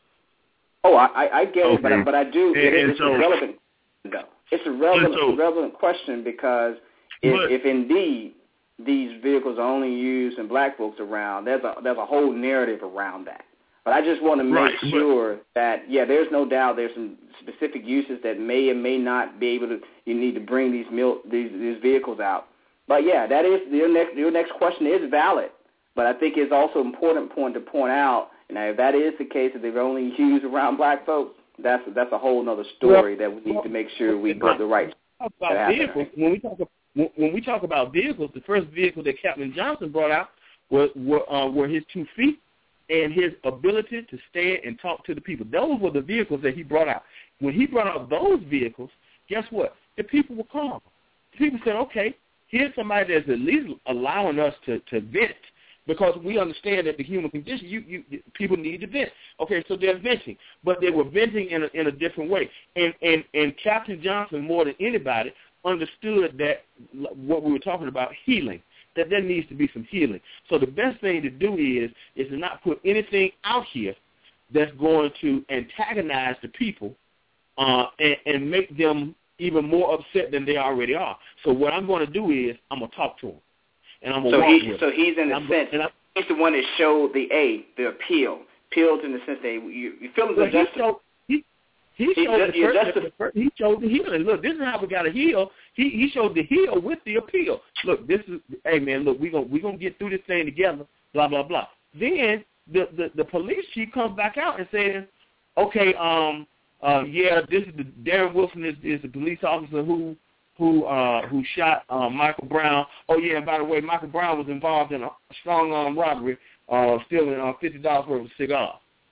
Oh, I, I get okay. it, but I, but I do. And, it, and it's so, a relevant. No, it's a relevant, so, relevant question because if, but, if indeed these vehicles are only used and black folks around, there's a there's a whole narrative around that. But I just want to make right, sure that yeah, there's no doubt there's some specific uses that may or may not be able to. You need to bring these mil, these these vehicles out. But yeah, that is your next your next question is valid. But I think it's also an important point to point out. And if that is the case, if they're only used around black folks, that's that's a whole other story well, that we need well, to make sure we put the right. About vehicles, when we talk about, when we talk about vehicles, the first vehicle that Captain Johnson brought out was were, uh, were his two feet and his ability to stand and talk to the people. Those were the vehicles that he brought out. When he brought out those vehicles, guess what? The people were calm. The people said, okay, here's somebody that's at least allowing us to, to vent, because we understand that the human condition, you, you people need to vent. Okay, so they're venting, but they were venting in a, in a different way. And, and, and Captain Johnson, more than anybody, understood that what we were talking about, healing, that there needs to be some healing. So the best thing to do is is to not put anything out here that's going to antagonize the people uh, and, and make them even more upset than they already are. So what I'm going to do is I'm going to talk to them. And I'm so, walk he, with so he's in the sense, he's the one that showed the A, the appeal. Appealed in the sense that you, you feel the well, justice. He showed, he, he, he, showed he, the first, the first, he showed the healing. Look, this is how we got to heal. He he showed the heal with the appeal. Look, this is, hey, man, look, we're going we gonna get through this thing together, blah, blah, blah. Then the, the, the police chief comes back out and says, okay, um, uh, yeah, this is the, Darren Wilson is, is the police officer who, who uh, who shot uh, Michael Brown. Oh, yeah, and by the way, Michael Brown was involved in a strong-arm robbery, uh, stealing uh, fifty dollars worth of cigars.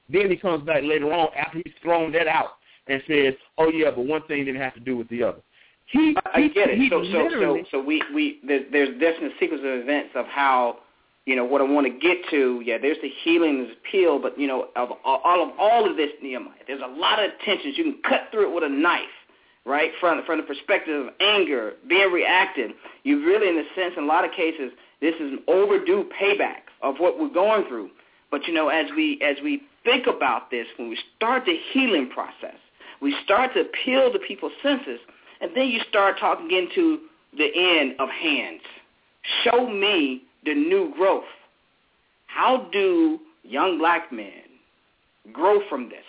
Then he comes back later on after he's thrown that out and says, "Oh yeah, but one thing didn't have to do with the other." He, I he, get it. He so, so, so, so we, we there's, there's definitely a sequence of events of how, you know, what I want to get to. Yeah, there's the healing, there's the appeal, but you know, of all of all of this, Nehemiah, there's a lot of tensions. You can cut through it with a knife, right? From from the perspective of anger, being reactive. You really, in a sense, in a lot of cases, this is an overdue payback of what we're going through. But you know, as we as we think about this, when we start the healing process, we start to appeal to people's senses. And then you start talking into the end of hands. Show me the new growth. How do young black men grow from this?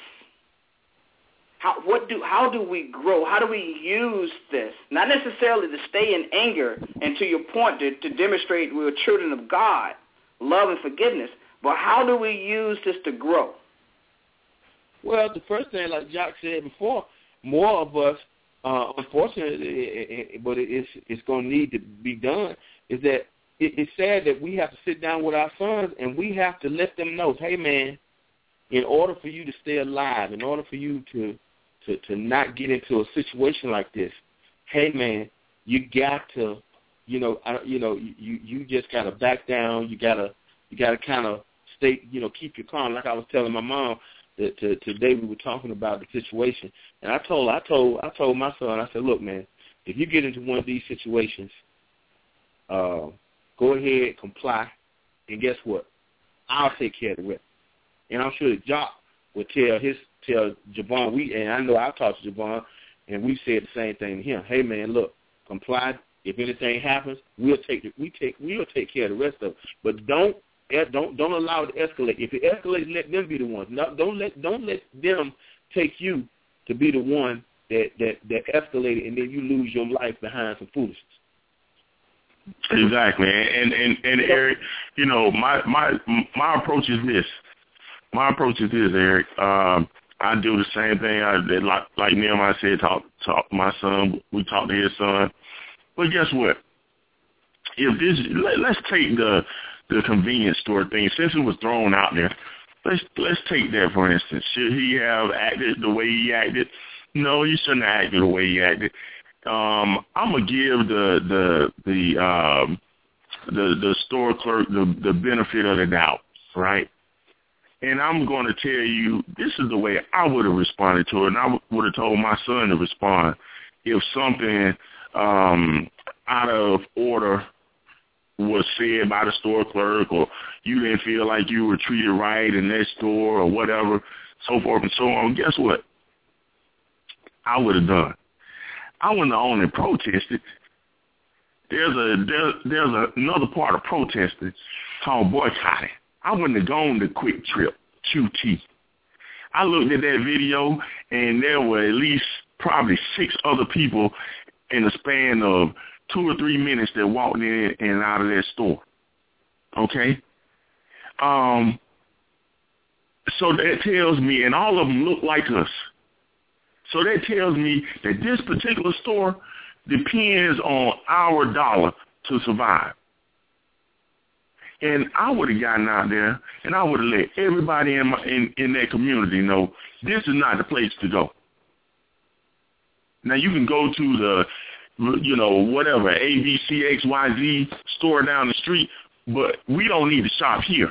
How what do how do we grow? How do we use this? Not necessarily to stay in anger and to your point to, to demonstrate we're children of God, love and forgiveness, but how do we use this to grow? Well, the first thing, like Jock said before, more of us, Uh, unfortunately, it, it, but it, it's it's going to need to be done, is that it, it's sad that we have to sit down with our sons and we have to let them know, hey, man, in order for you to stay alive, in order for you to, to, to not get into a situation like this, hey, man, you got to, you know, I, you know, you, you just got to back down. You got to you got to kind of stay, you know, keep your calm. Like I was telling my mom, that to, today we were talking about the situation, and I told I told I told my son, I said, look, man, if you get into one of these situations, uh, go ahead, comply, and guess what? I'll take care of the rest. And I'm sure that Jock would tell his tell Javon, we and I know I've talked to Javon, and we said the same thing to him. Hey, man, look, comply. If anything happens, we'll take the, we take we'll take care of the rest of it. But don't. Don't don't allow it to escalate. If it escalates, let them be the ones. No, don't let don't let them take you to be the one that, that, that escalated, and then you lose your life behind some foolishness. Exactly, and and and Eric, you know, my my my approach is this. My approach is this, Eric. Um, I do the same thing. I did, like like Nehemiah said, talk talk my son. We talk to his son. But guess what? If this, let, let's take the the convenience store thing, since it was thrown out there, let's let's take that for instance. Should he have acted the way he acted? No, he shouldn't have acted the way he acted. Um, I'm gonna give the the the um, the the store clerk the the benefit of the doubt, right? And I'm going to tell you, this is the way I would have responded to it, and I would have told my son to respond if something um, out of order was said by the store clerk, or you didn't feel like you were treated right in that store, or whatever, so forth and so on. Guess what? I would have done. I wouldn't have only protested. There's a there, there's a, another part of protesting called boycotting. I wouldn't have gone to Quick Trip, Q T. I looked at that video, and there were at least probably six other people in the span of two or three minutes that walked in and out of that store. Okay? Um. So that tells me, and all of them look like us. So that tells me that this particular store depends on our dollar to survive. And I would have gotten out there, and I would have let everybody in, my, in in that community know this is not the place to go. Now, you can go to the, you know, whatever, A B C X Y Z store down the street, but we don't need to shop here.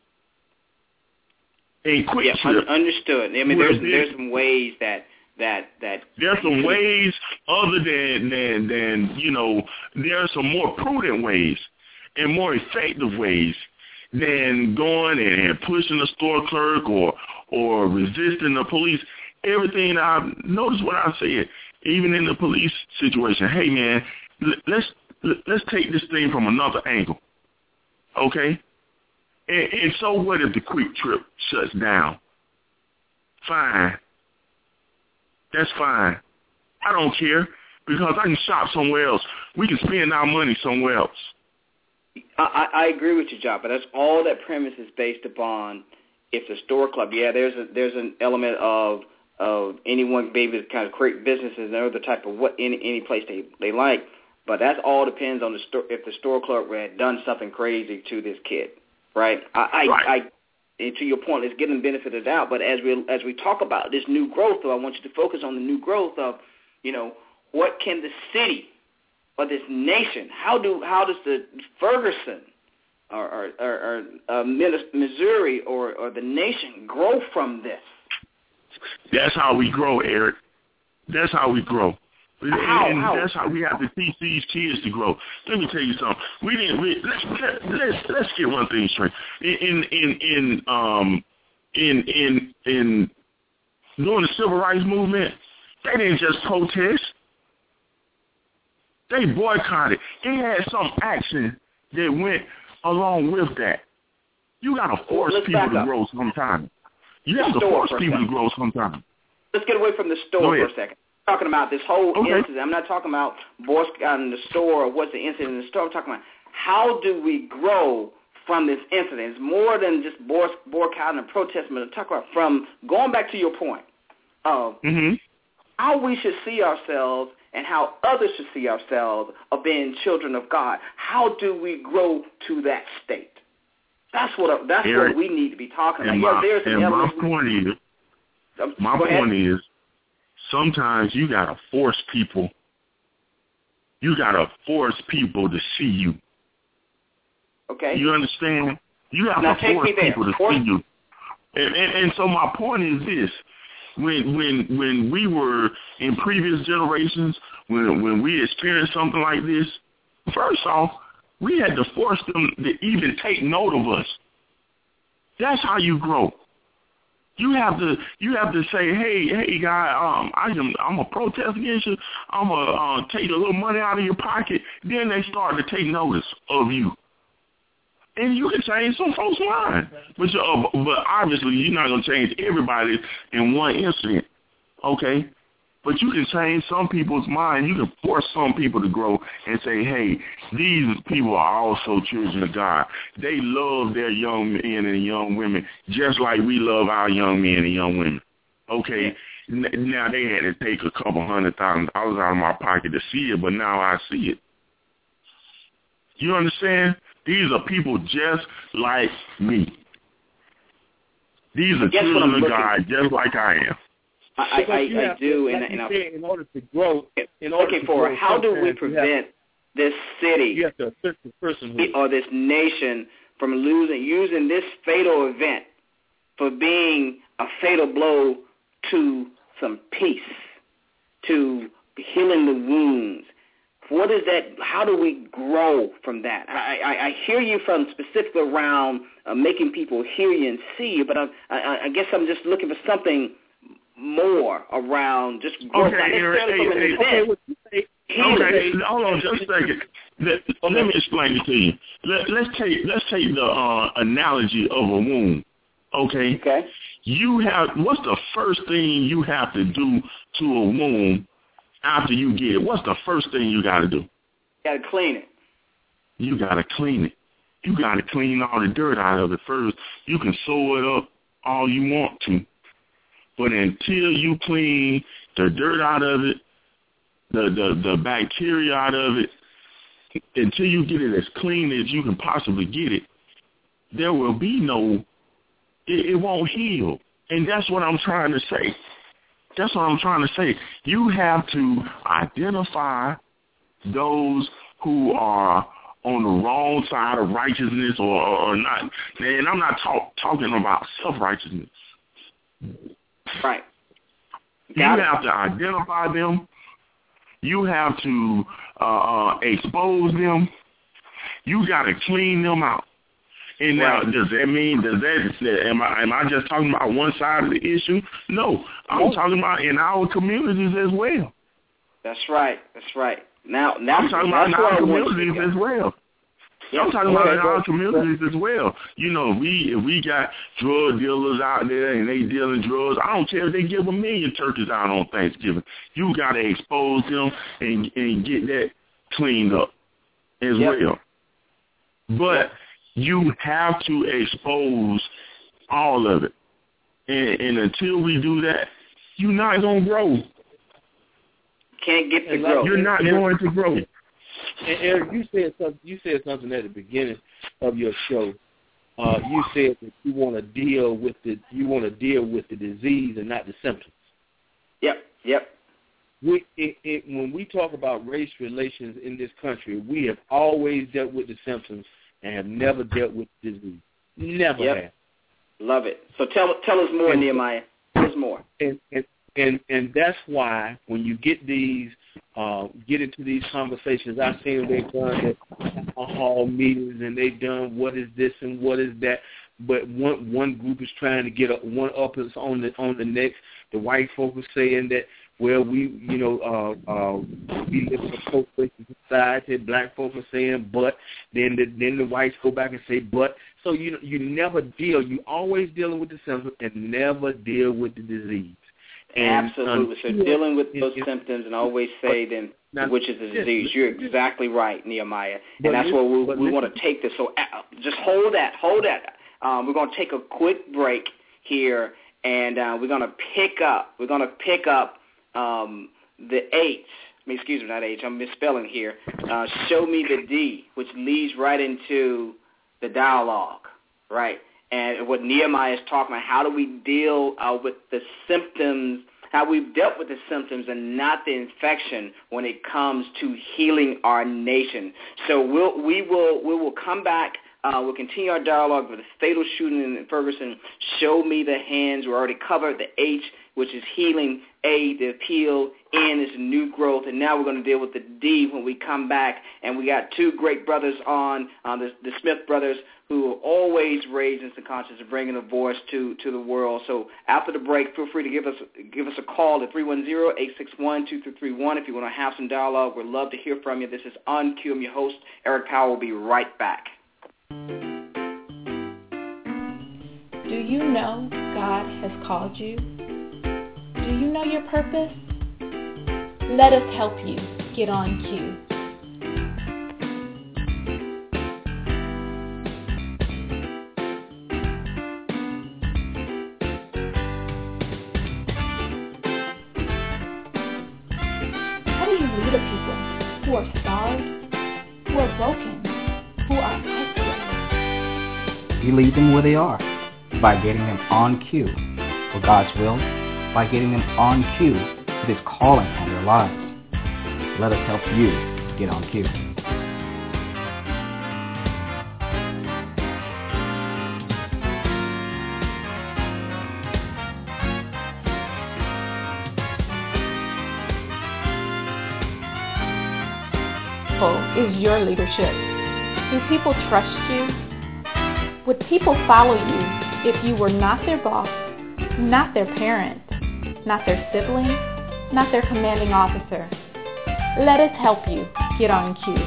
And Quick yeah, Trip, understood. I mean, there's there's some ways that that that there's some ways other than than than you know, there are some more prudent ways and more effective ways than going and pushing the store clerk or or resisting the police. Everything I notice what I said, even in the police situation. Hey man, let's let's take this thing from another angle, okay? And, and so what if the Quick Trip shuts down? Fine, that's fine. I don't care because I can shop somewhere else. We can spend our money somewhere else. I, I agree with you, John, but that's all that premise is based upon. If the store club, yeah, there's a, there's an element of of anyone being able to kind of create businesses and other type of what any any place they, they like, but that all depends on the store. If the store clerk had done something crazy to this kid, right? I I, right. I and to your point, let's give them the benefit of the doubt. But as we as we talk about this new growth, though, I want you to focus on the new growth of, you know, what can the city or this nation, how do how does the Ferguson or, or, or, or uh, Missouri or, or the nation grow from this? That's how we grow, Eric. That's how we grow. How, and how? That's how we have to teach these kids to grow. Let me tell you something. We didn't. We, let's let, let's let's get one thing straight. In in in um in in in during the civil rights movement, they didn't just protest. They boycotted. It had some action that went along with that. You got to force well, people to grow sometimes. You have to force people to grow sometimes. Let's get away from the store for a second. I'm talking about this whole okay. incident. I'm not talking about Boy Scout in the store or what's the incident in the store. I'm talking about how do we grow from this incident. It's more than just Boy, boycotting and protesting, but I'm talking about from going back to your point of mm-hmm. how we should see ourselves and how others should see ourselves of being children of God. How do we grow to that state? That's what that's Eric, what we need to be talking about. My, yeah, there's an and my element. point is, um, my point is, sometimes you gotta force people. You gotta force people to see you. Okay. You understand? You have now to force people to force- see you. And, and and so my point is this: when when when we were in previous generations, when when we experienced something like this, first off, we had to force them to even take note of us. That's how you grow. You have to you have to say, hey, hey, guy, um, I am I'm a protest against you. I'm gonna uh, take a little money out of your pocket. Then they start to take notice of you, and you can change some folks' mind. But you, uh, but obviously, you're not gonna change everybody in one incident, okay? But you can change some people's mind. You can force some people to grow and say, hey, these people are also children of God. They love their young men and young women just like we love our young men and young women. Okay, now they had to take a couple hundred thousand dollars out of my pocket to see it, but now I see it. You understand? These are people just like me. These are children of God just like I am. I, I, I, I do, like and, and said, in order to grow, in order okay, to for grow, how do we prevent this city you have to assist the person or this nation from losing, using this fatal event for being a fatal blow to some peace, to healing the wounds? What is that? How do we grow from that? I, I, I hear you from specifically around uh, making people hear you and see you, but I, I, I guess I'm just looking for something more around just growth. Okay, Not hey, from an hey, event. okay, okay, hold on just a second. Let, let me explain it to you. Let, let's take let's take the uh, analogy of a wound. Okay. Okay. You have what's the first thing you have to do to a wound after you get it? What's the first thing you got to do? You got to clean it. You got to clean it. You got to clean all the dirt out of it first. You can sew it up all you want to. But until you clean the dirt out of it, the, the, the bacteria out of it, until you get it as clean as you can possibly get it, there will be no, it, it won't heal. And that's what I'm trying to say. That's what I'm trying to say. You have to identify those who are on the wrong side of righteousness or, or not. And I'm not talk, talking about self-righteousness. Right. You have to identify them. You have to uh, uh, expose them. You got to clean them out. And now, right. does that mean, does that, am I, am I just talking about one side of the issue? No, I'm oh. talking about in our communities as well. That's right. That's right. Now, now I'm talking about in our communities as well. Yeah. I'm talking about in our communities as well. You know, if we if we got drug dealers out there and they dealing drugs, I don't care if they give a million turkeys out on Thanksgiving. You got to expose them and and get that cleaned up as yep. well. But yep. you have to expose all of it, and, and until we do that, you're not gonna grow. Can't get to grow. You're not going to grow. And Eric, you said something. You said something at the beginning of your show uh, you said that you want to deal with the you want to deal with the disease and not the symptoms. Yep, yep. We it, it, when we talk about race relations in this country, we have always dealt with the symptoms and have never dealt with the disease. Never yep. have. Love it. So tell tell us more, and, Nehemiah. Tell us more. And, and and and that's why when you get these uh, get into these conversations, I've seen they've done the hall meetings and they've done what is this and what is that. But one one group is trying to get a, one up is on the on the next. The white folk are saying that, well, we you know uh, uh, we live in a post-racist society. Black folk are saying, but then the then the whites go back and say, but. So you you never deal. You always dealing with the symptoms and never deal with the disease. And absolutely. So dealing with those it, symptoms and always say then now, which is the disease. You're exactly right, Nehemiah. And that's where we, we want to take this. So uh, just hold that. Hold that. Um, we're going to take a quick break here, and uh, we're going to pick up. We're going to pick up um, the H. I mean, excuse me, not H. I'm misspelling here. Uh, show me the D, which leads right into the dialogue, right? And what Nehemiah is talking about, how do we deal uh, with the symptoms, how we've dealt with the symptoms and not the infection when it comes to healing our nation. So we'll, we will we will come back. Uh, we'll continue our dialogue with the fatal shooting in Ferguson. Show me the hands. We already covered the H, which is healing. A, the appeal. N is new growth. And now we're going to deal with the D when we come back. And we got two great brothers on, uh, the, the Smith brothers, who are always raising the conscience and bringing a voice to, to the world. So after the break, feel free to give us give us a call at three one zero, eight six one, two three three one if you want to have some dialogue. We'd love to hear from you. This is On Cue. I'm your host, Eric Powell. Will be right back. Do you know God has called you? Do you know your purpose? Let us help you get on cue. How do you lead a people who are starved, who are broken, who are isolated? You lead them where they are by getting them on cue for God's will, by getting them on cue with His calling on their lives. Let us help you get on cue. Is your leadership? Do people trust you? Would people follow you if you were not their boss, not their parent, not their sibling, not their commanding officer? Let us help you get on cue.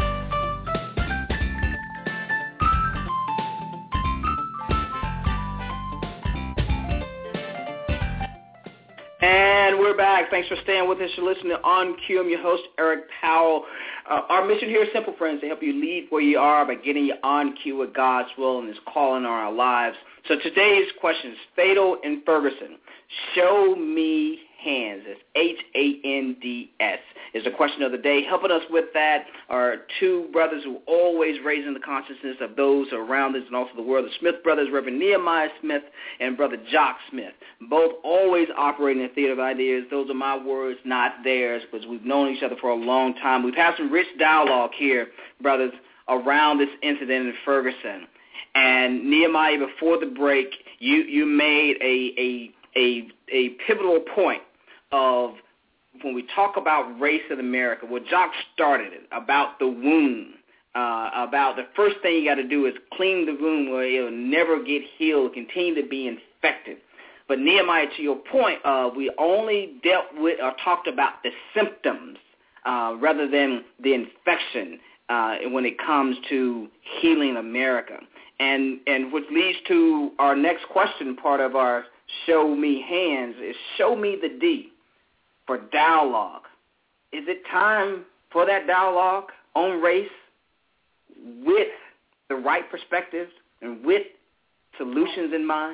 And we're back. Thanks for staying with us. You're listening to On Cue. I'm your host, Eric Powell. Uh, our mission here is simple, friends, to help you lead where you are by getting you on cue with God's will and His calling on our lives. So today's question is fatal in Ferguson. Show me hands. It's H A N D S is the question of the day. Helping us with that are two brothers who are always raising the consciousness of those around us and also the world. The Smith brothers, Reverend Nehemiah Smith and Brother Jock Smith, both always operating in the theater of ideas. Those are my words, not theirs, because we've known each other for a long time. We've had some rich dialogue here, brothers, around this incident in Ferguson. And Nehemiah, before the break, you, you made a, a a a pivotal point of when we talk about race in America, well, Jock started it, about the wound, uh, about the first thing you got to do is clean the wound where it'll never get healed, continue to be infected. But Nehemiah, to your point, uh, we only dealt with or talked about the symptoms uh, rather than the infection uh, when it comes to healing America. And, and which leads to our next question, part of our show me hands, is show me the D for dialogue. Is it time for that dialogue on race with the right perspectives and with solutions in mind?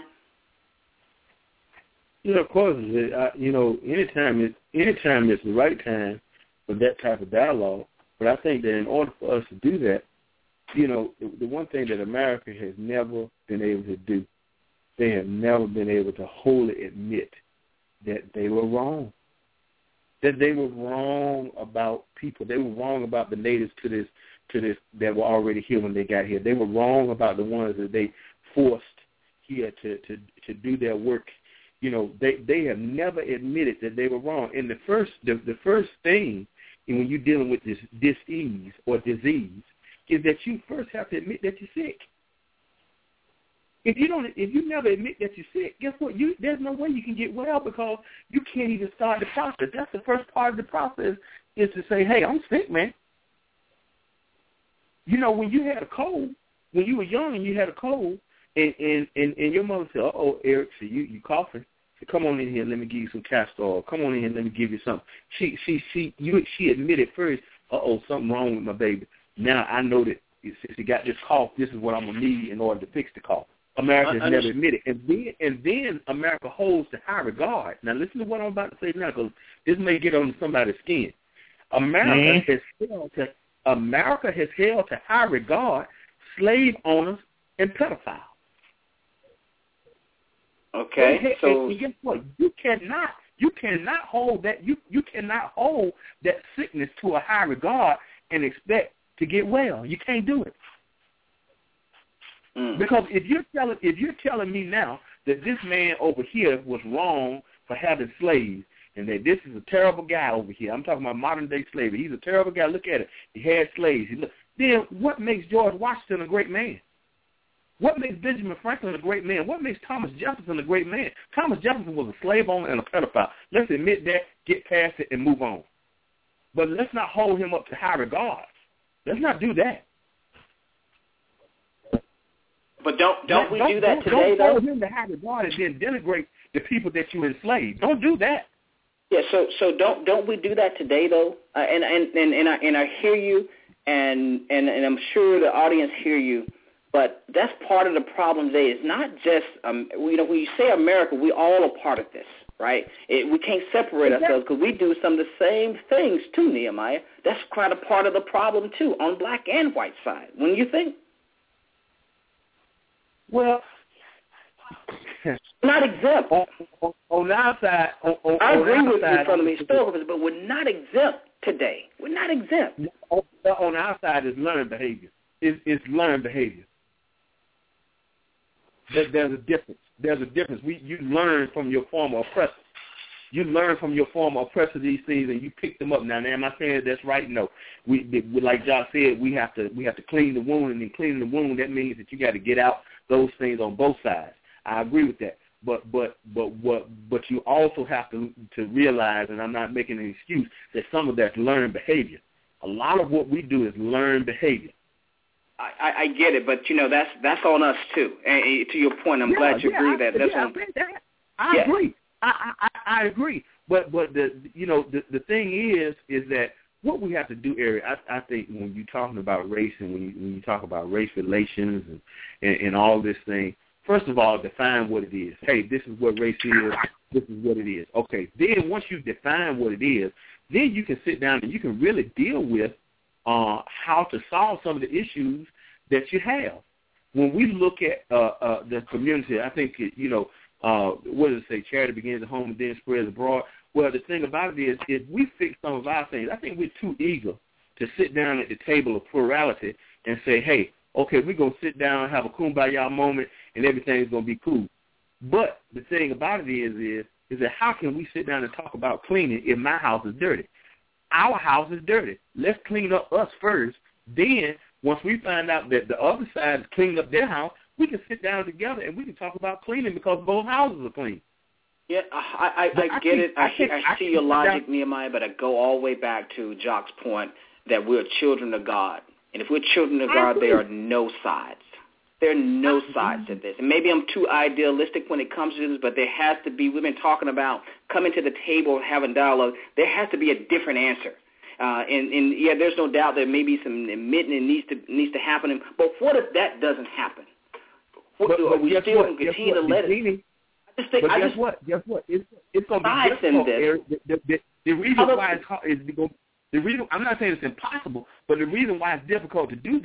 You know, of course, uh, you know, anytime it's, anytime it's the right time for that type of dialogue, but I think that in order for us to do that, you know, the, the one thing that America has never been able to do, they have never been able to wholly admit that they were wrong. That they were wrong about people. They were wrong about the natives to this, to this that were already here when they got here. They were wrong about the ones that they forced here to, to, to do their work. You know, they, they have never admitted that they were wrong. And the first the, the first thing when you're dealing with this disease or disease is that you first have to admit that you're sick. If you don't, if you never admit that you're sick, guess what? You there's no way you can get well because you can't even start the process. That's the first part of the process is to say, "Hey, I'm sick, man." You know, when you had a cold, when you were young and you had a cold, and and, and, and your mother said, "Uh-oh, Eric, so you you coughing? So come on in here, let me give you some castor oil. Come on in here, let me give you something." She she she you she admitted first, "Uh-oh, something wrong with my baby. Now I know that since he got this cough, this is what I'm gonna need in order to fix the cough." America has never admitted, and then and then America holds to high regard. Now listen to what I'm about to say now, because this may get on somebody's skin. America mm-hmm. has held to America has held to high regard slave owners and pedophiles. Okay, and, so and guess what? You cannot you cannot hold that you you cannot hold that sickness to a high regard and expect to get well. You can't do it. Because if you're telling if you're telling me now that this man over here was wrong for having slaves and that this is a terrible guy over here, I'm talking about modern day slavery. He's a terrible guy. Look at it. He had slaves. He look, then what makes George Washington a great man? What makes Benjamin Franklin a great man? What makes Thomas Jefferson a great man? Thomas Jefferson was a slave owner and a pedophile. Let's admit that, get past it, and move on. But let's not hold him up to high regard. Let's not do that. But don't don't we don't, do that don't, today, don't though? Don't hold him to high regard and then denigrate the people that you enslaved. Don't do that. Yeah. So so don't don't we do that today, though? Uh, and and and and I, and I hear you, and, and and I'm sure the audience hear you. But that's part of the problem today. It's not just um you know when you say America, we all are part of this, right? It, we can't separate exactly. ourselves because we do some of the same things too, Nehemiah. That's quite a part of the problem too, on black and white side. Wouldn't you think? Well, not exempt. On, on, on our side, on, on, I agree on with side, you from the historical, but we're not exempt today. We're not exempt. On, on our side is learned behavior. It's, it's learned behavior. There, there's a difference. There's a difference. We you learn from your former oppressor. You learn from your former oppressor these things, and you pick them up. Now, am I saying that's right? No. We, we like Josh said, we have to we have to clean the wound, and in cleaning the wound, that means that you got to get out those things on both sides. I agree with that. But but but what but you also have to to realize, and I'm not making an excuse, that some of that's learned behavior. A lot of what we do is learned behavior. I, I, I get it, but you know that's that's on us too. And, and to your point, I'm yeah, glad you yeah, agree I, that that's yeah, on. I, I yeah. agree. I, I I agree. But but the you know the the thing is is that what we have to do, Eric, I, I think when you're talking about race and when you, when you talk about race relations and, and, and all this thing, first of all, define what it is. Hey, this is what race is. This is what it is. Okay. Then once you define what it is, then you can sit down and you can really deal with uh, how to solve some of the issues that you have. When we look at uh, uh, the community, I think, it, you know, uh, what does it say? Charity begins at home and then spreads abroad. Well, the thing about it is, if we fix some of our things, I think we're too eager to sit down at the table of plurality and say, hey, okay, we're going to sit down, have a kumbaya moment, and everything's going to be cool. But the thing about it is, is, is that how can we sit down and talk about cleaning if my house is dirty? Our house is dirty. Let's clean up us first. Then, once we find out that the other side has cleaned up their house, we can sit down together and we can talk about cleaning because both houses are clean. Yeah, I, I, I, I get it. I, I, I see your logic, Nehemiah, but I go all the way back to Jock's point that we're children of God. And if we're children of God, there are no sides. There are no sides to this. And maybe I'm too idealistic when it comes to this, but there has to be, we've been talking about coming to the table, having dialogue. There has to be a different answer. Uh, and, and, yeah, there's no doubt there may be some admitting it needs to, needs to happen. But what if that doesn't happen? What, but, do but we still what? continue to let it? Just think, but I guess just, what? Guess what? It's, it's going to be difficult, Eric. The, the, the, the reason why it's hard is because the reason I'm not saying it's impossible, but the reason why it's difficult to do that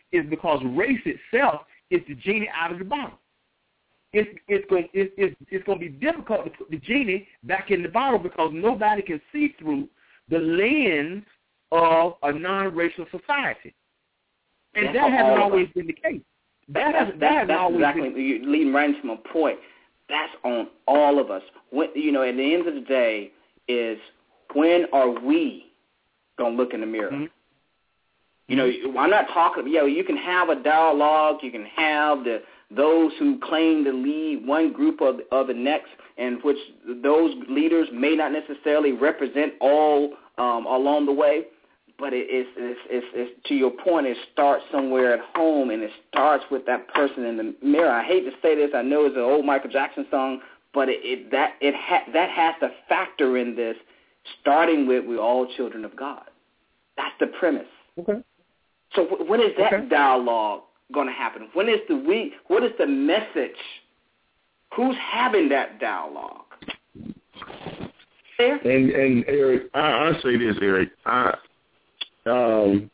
is because race itself is the genie out of the bottle. It's it's going it's, it's, it's going to be difficult to put the genie back in the bottle because nobody can see through the lens of a non-racial society, and that's that hasn't always us. been the case. That that's, hasn't that's, that hasn't that's always exactly, been. you're leading right into my point. That's on all of us. When, you know, at the end of the day, is when are we gonna look in the mirror? Mm-hmm. You know, I'm not talking. You know, you can have a dialogue. You can have the those who claim to lead one group of of the next, and which those leaders may not necessarily represent all um, along the way. But it, it's, it's, it's, it's to your point. It starts somewhere at home, and it starts with that person in the mirror. I hate to say this. I know it's an old Michael Jackson song, but it, it that it ha, that has to factor in this. Starting with we're all children of God. That's the premise. Okay. So when is that okay. dialogue going to happen? When is the we? What is the message? Who's having that dialogue? There. And and Eric, I, I say this, Eric. I, um,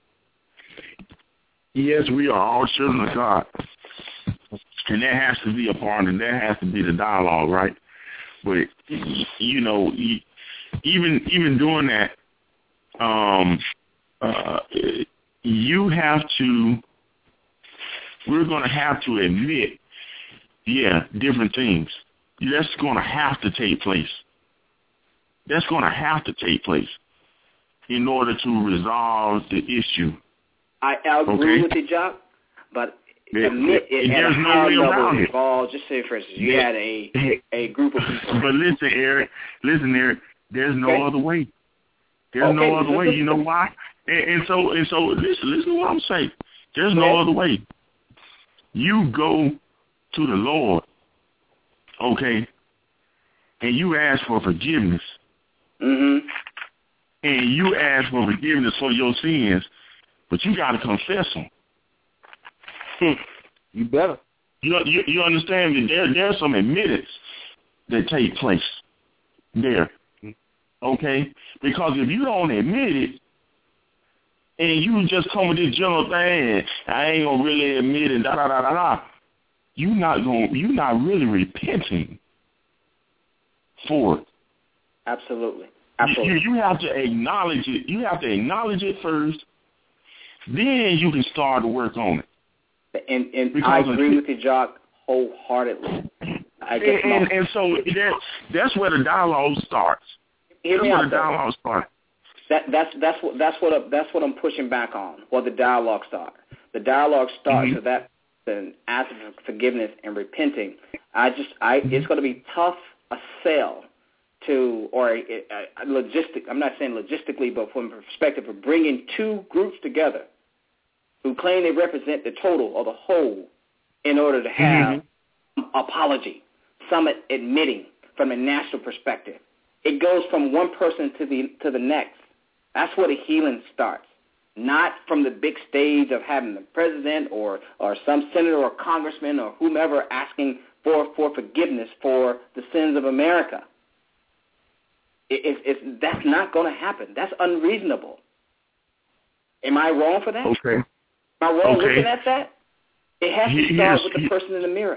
yes, we are all children of God, and that has to be a part, and that has to be the dialogue, right? But you know, even even doing that, um, uh, you have to. We're going to have to admit, yeah, different things. That's going to have to take place. That's going to have to take place in order to resolve the issue. I, I agree okay? with you, Jock, but It, admit it, it at there's a no higher way level around it. involved. Just say, for instance, you had a a group of people. But listen, Eric, listen, Eric, there's no okay. other way. There's okay, no other way. You know why? And, and so, and so, listen, listen to what I'm saying. There's no okay. other way. You go to the Lord, okay, and you ask for forgiveness. Mm-hmm. And you ask for forgiveness for your sins, but you got to confess them. You better. You, you you understand that there there's some admittance that take place there, okay? Because if you don't admit it, and you just come with this general thing, and I ain't gonna really admit it, da da da da da, you not gonna you not really repenting for it. Absolutely. Absolutely. You, you have to acknowledge it. You have to acknowledge it first. Then you can start to work on it. And, and I agree with you, Jock, wholeheartedly. I guess and, and, and so that, that's where the dialogue starts. Hear that's me where out, the dialogue starts. That, that's that's what that's what I, that's what I'm pushing back on. Well, the dialogue starts. The dialogue starts mm-hmm. with that and asking for forgiveness and repenting. I just I mm-hmm. it's going to be tough a sell to or a, a, a logistic. I'm not saying logistically, but from the perspective of bringing two groups together who claim they represent the total or the whole in order to have mm-hmm. apology, some admitting from a national perspective. It goes from one person to the to the next. That's where the healing starts, not from the big stage of having the president or, or some senator or congressman or whomever asking for, for forgiveness for the sins of America. It, it, it's, that's not going to happen. That's unreasonable. Am I wrong for that? Okay. Am I wrong okay. looking at that? It has to He, start with the person in the mirror.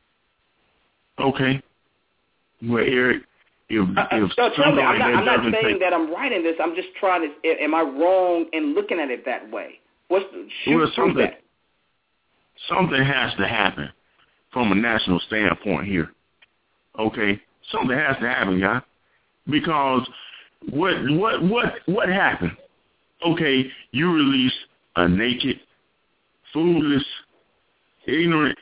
Okay. Well, Eric, if, uh, if no, tell me. I'm not, I'm not saying take... that I'm writing this. I'm just trying to. Am I wrong in looking at it that way? What's the, shoot well, through something, that? Something has to happen from a national standpoint here. Okay, something has to happen, guy. Because what what what what happened? Okay, you release a naked, foolish, ignorant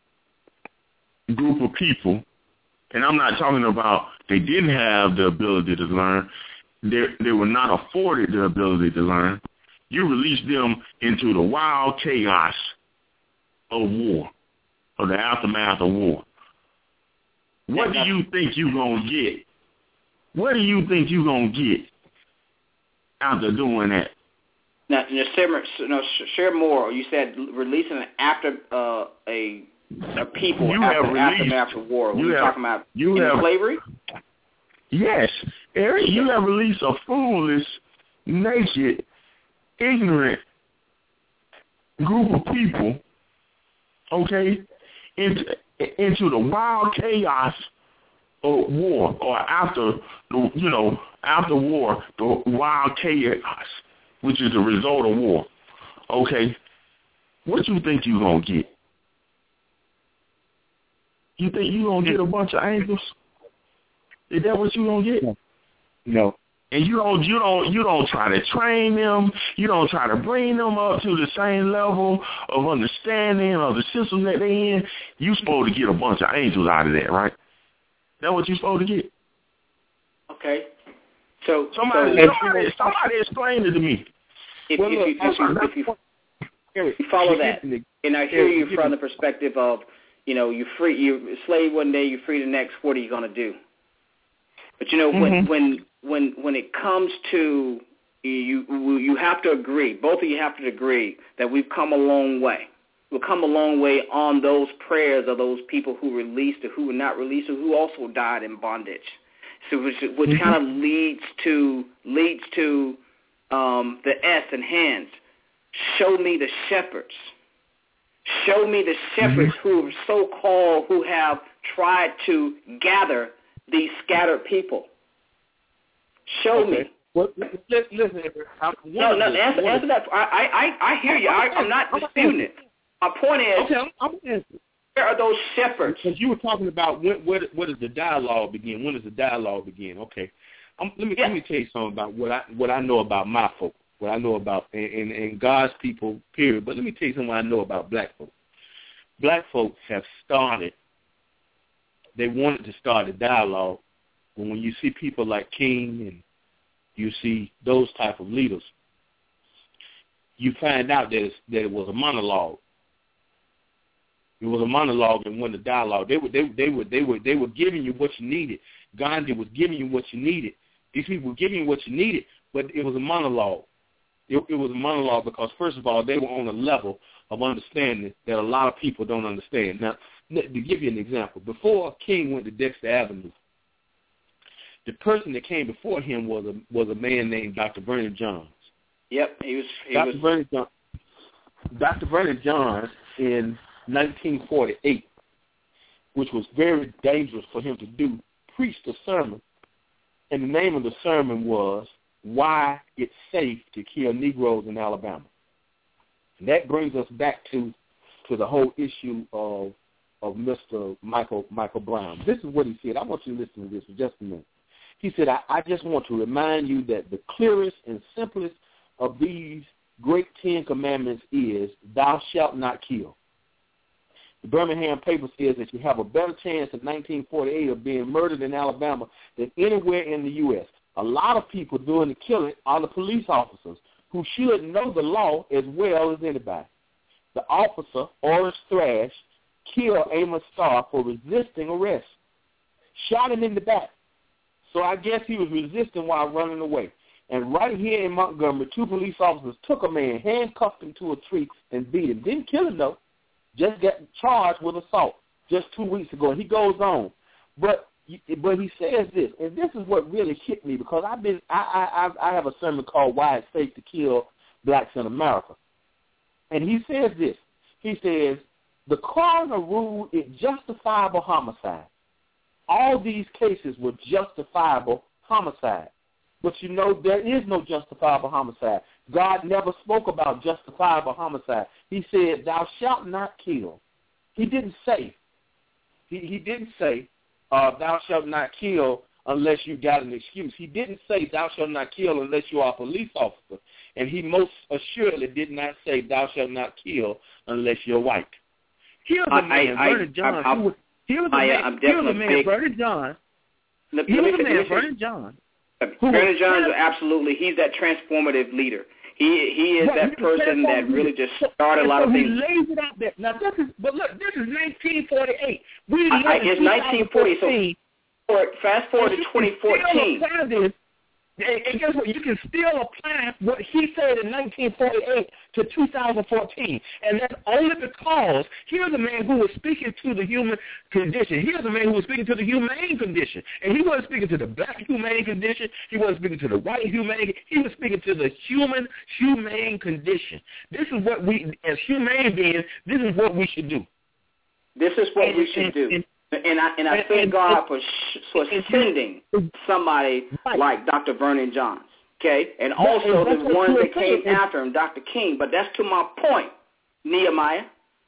group of people, and I'm not talking about they didn't have the ability to learn. They they were not afforded the ability to learn. You release them into the wild chaos of war, of the aftermath of war. What do you think you're going to get? What do you think you're going to get after doing that? Now, now share, no, share more. You said releasing after uh, a, a people you after have the released, aftermath of war. What you are you have, talking about? You in have, slavery? Yes. Eric, you have released a foolish, naked, ignorant group of people, okay, into into the wild chaos of war, or after the you know after war, the wild chaos, which is the result of war. Okay, what you think you gonna get? You think you gonna get a bunch of angels? Is that what you gonna get? No. And you don't, you don't, you don't try to train them. You don't try to bring them up to the same level of understanding of the system that they in. You supposed to get a bunch of angels out of that, right? That's what you supposed to get. Okay. So somebody, so, somebody, somebody explain it to me. If, well, if, look, you, if, you, if, you, if you follow that, and I hear you from the perspective of, you know, you free, you slave one day, you free the next. What are you going to do? But you know, when mm-hmm. when when when it comes to you, you have to agree. Both of you have to agree that we've come a long way. We've come a long way on those prayers of those people who released or who were not released or who also died in bondage. So which, which mm-hmm. kind of leads to leads to um, the S in hands. Show me the shepherds. Show me the shepherds mm-hmm. who are so-called who have tried to gather these scattered people. Show okay. me. Well, listen, listen no, no, answer, answer that. I, I, I hear you. I, I'm not disputing it. My point is, okay, I'm, I'm answering. Where are those shepherds? Because you were talking about when, where, where does the dialogue begin? When does the dialogue begin? Okay, um, let me yeah. let me tell you something about what I what I know about my folk, what I know about and, and, and God's people. Period. But let me tell you something I know about black folk. Black folks have started. They wanted to start a dialogue, but when you see people like King and you see those type of leaders, you find out that, it's, that it was a monologue. It was a monologue and wasn't a dialogue. They were they they were they were they were giving you what you needed. Gandhi was giving you what you needed. These people were giving you what you needed, but it was a monologue. It, it was a monologue because first of all, they were on a level of understanding that a lot of people don't understand. Now, to give you an example, before King went to Dexter Avenue, the person that came before him was a was a man named Doctor Vernon Johns. Yep, he was. He Doctor was... Vernon Johns. Doctor Vernon Johns in nineteen forty-eight, which was very dangerous for him to do, preached a sermon, and the name of the sermon was "Why It's Safe to Kill Negroes in Alabama." And that brings us back to to the whole issue of of Mister Michael Michael Brown. This is what he said. I want you to listen to this for just a minute. He said, I, I just want to remind you that the clearest and simplest of these great Ten Commandments is, thou shalt not kill. The Birmingham paper says that you have a better chance in nineteen forty-eight of being murdered in Alabama than anywhere in the U S A lot of people doing the killing are the police officers who should know the law as well as anybody. The officer, Oris Thrash, killed Amos Starr for resisting arrest, shot him in the back. So I guess he was resisting while running away. And right here in Montgomery, two police officers took a man, handcuffed him to a tree, and beat him. Didn't kill him, though. Just got charged with assault just two weeks ago. And he goes on. But but he says this, and this is what really hit me, because I've been I, I, I have a sermon called Why It's Safe to Kill Blacks in America. And he says this. He says, the coroner ruled it justifiable homicide. All these cases were justifiable homicide. But you know, there is no justifiable homicide. God never spoke about justifiable homicide. He said, thou shalt not kill. He didn't say, he, he didn't say, uh, thou shalt not kill unless you got an excuse. He didn't say, thou shalt not kill unless you are a police officer. And he most assuredly did not say, thou shalt not kill unless you're white. Here's a man, Vernon Johns, who was Here was a man, I'm here was a man big, Vernon Johns. Let, here let was me, a man, Vernon Johns. Vernon Johns, absolutely, he's that transformative leader. He he is right, that person that really just started a lot so of things. He lays it out there. Now this is, but look, this is nineteen forty-eight. We I, I, it's nineteen forty. So fast forward to twenty fourteen. And, and guess what? You can still apply what he said in nineteen forty-eight to two thousand fourteen. And that's only because here's a man who was speaking to the human condition. Here's a man who was speaking to the humane condition. And he wasn't speaking to the black humane condition. He wasn't speaking to the white humane. He was speaking to the human humane condition. This is what we, as human beings, this is what we should do. This is what and, we should and, do. And, And I and I and, thank and, God and, for sh- for sending somebody right. like Doctor Vernon Johns, okay, and That, also and the ones that came saying. after him, Doctor King. But that's to my point, Nehemiah.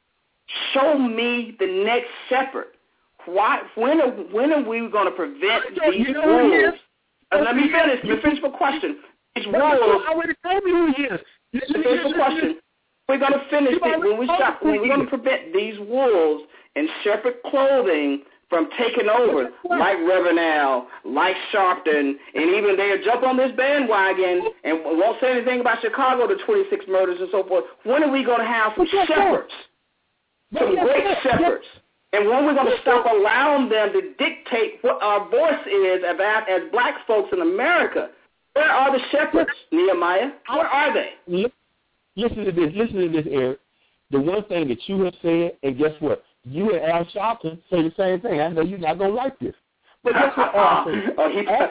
Show me the next shepherd. Why? When are when are we going to prevent these you know wolves? Uh, let me finish. Let me finish my question. These wolves. I already told you who he is. Let me finish my question. We're going to finish it when we stop. When we're going to prevent these wolves in shepherd clothing from taking over, like Reverend Al, like Sharpton, and even they'll jump on this bandwagon and won't say anything about Chicago, the twenty-six murders and so forth. When are we going to have some shepherds, some great shepherds? And when we're going to stop allowing them to dictate what our voice is about as black folks in America? Where are the shepherds, Nehemiah? Where are they? Listen to this. Listen to this, Eric. The one thing that you have said, and guess what? You and Al Sharpton say the same thing. I know you're not going to like this. But guess what Al said? oh, he, Al,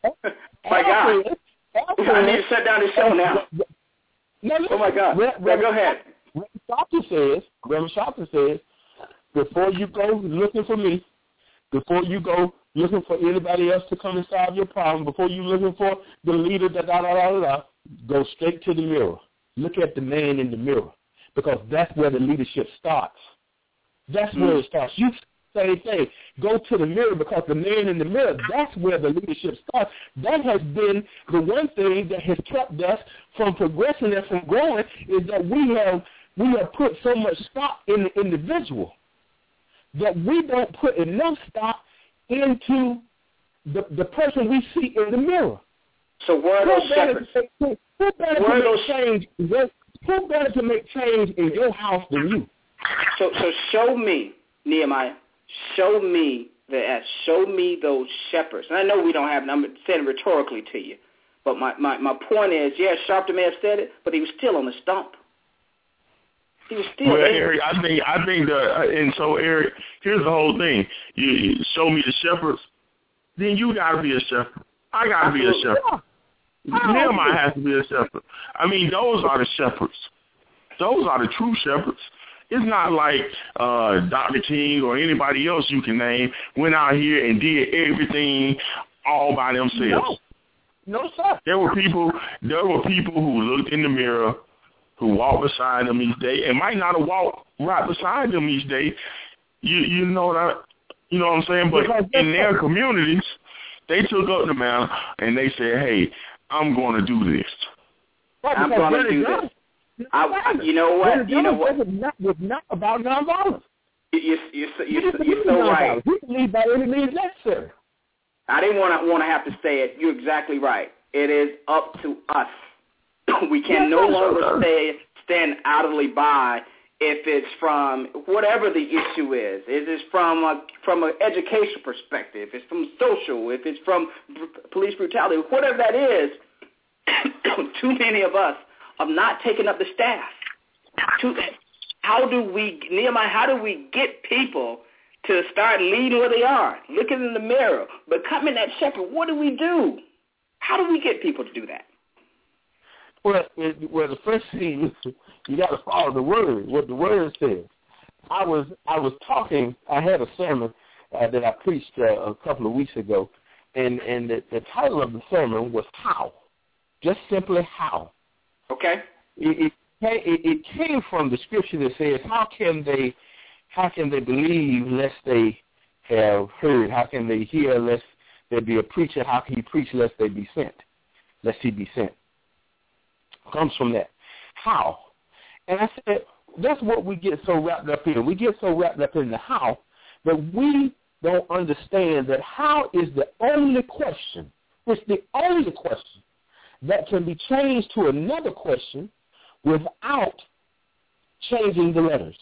my Al God. Said, Al I need to shut down this show now. No, oh, my God. Re- yeah, go ahead. Reverend Sharpton says, Reverend Sharpton says, before you go looking for me, before you go looking for anybody else to come and solve your problem, before you looking for the leader, da da da da da, go straight to the mirror. Look at the man in the mirror, because that's where the leadership starts. That's where it starts. You same thing. Go to the mirror, because the man in the mirror, that's where the leadership starts. That has been the one thing that has kept us from progressing and from growing, is that we have we have put so much stock in the individual that we don't put enough stock into the the person we see in the mirror. So where are those shepherds? Who better where to those make change? Who better to make change in your house than you? So, so show me, Nehemiah. Show me that. Show me those shepherds. And I know we don't have. I'm saying rhetorically to you, but my, my, my point is, yes, Sharpton may have said it, but he was still on the stump. He was still. Well, there. Eric, I think I think the and so Eric, here's the whole thing. You, you show me the shepherds, then you got to be a shepherd. I got to be a shepherd. Nehemiah has to be a shepherd. I mean, those are the shepherds. Those are the true shepherds. It's not like uh, Doctor King or anybody else you can name went out here and did everything all by themselves. No, no sir. There were people. There were people who looked in the mirror, who walked beside them each day, and might not have walked right beside them each day. You you know what I, you know what I'm saying? But in their communities, they took up the mantle and they said, "Hey, I'm going to do this. I'm going to do this." I, you know what? You know what? It's not, it's not about nonviolence. You, you, you, you, you're so right. We believe by any means necessary. I didn't want to want to have to say it. You're exactly right. It is up to us. We can no longer stay stand idly by if it's from whatever the issue is. If it's from a, from an education perspective, if it's from social, if it's from b- police brutality, whatever that is. Too many of us of not taking up the staff. To, how do we, Nehemiah, how do we get people to start leading where they are, looking in the mirror, becoming that shepherd? What do we do? How do we get people to do that? Well, it, well, the first thing, you got to follow the word, what the word says. I was I was talking, I had a sermon uh, that I preached uh, a couple of weeks ago, and, and the, the title of the sermon was How. Just simply how. Okay. It, it, it came from the scripture that says, how can they how can they believe lest they have heard? How can they hear lest there be a preacher? How can he preach lest they be sent? Lest he be sent. Comes from that. How? And I said, that's what we get so wrapped up in. We get so wrapped up in the how that we don't understand that how is the only question. It's the only question that can be changed to another question without changing the letters.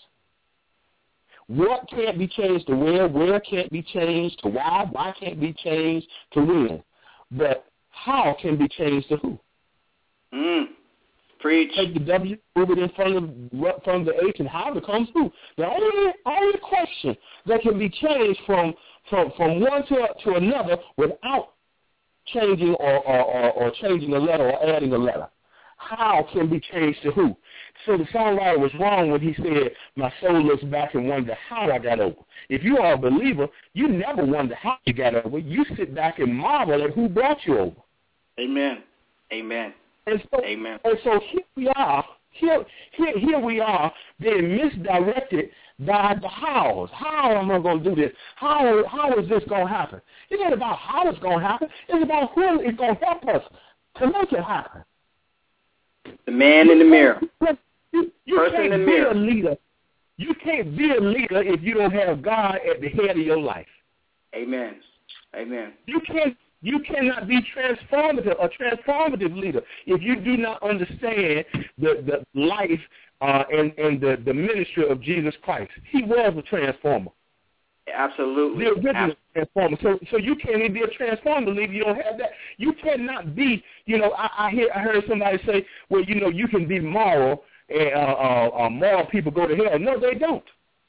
What can't be changed to where, where can't be changed to why, why can't be changed to when. But how can be changed to who. Mm. Preach. Take the W, move it in front of from the H, and how becomes who. The only only question that can be changed from from, from one to to another without changing or, or, or, or changing a letter or adding a letter. How can be changed to who? So the songwriter was wrong when he said, my soul looks back and wonder how I got over. If you are a believer, you never wonder how you got over. You sit back and marvel at who brought you over. Amen. Amen. And so, Amen. And so here we are, here, here, here we are being misdirected by the hows. How am I going to do this? How, how is this going to happen? It ain't about how it's going to happen. It's about who is going to help us to make it happen. The man in the mirror. You, you Person can't in the be mirror. a leader. You can't be a leader if you don't have God at the head of your life. Amen. Amen. You can't. You cannot be transformative, a transformative leader, if you do not understand the, the life uh, and, and the, the ministry of Jesus Christ. He was a transformer. Absolutely. The original transformer. So, so you can't even be a transformer leader. You don't have that. You cannot be. You know, I, I hear I heard somebody say, well, you know, you can be moral, and uh, uh, uh, moral people go to hell. No, they don't.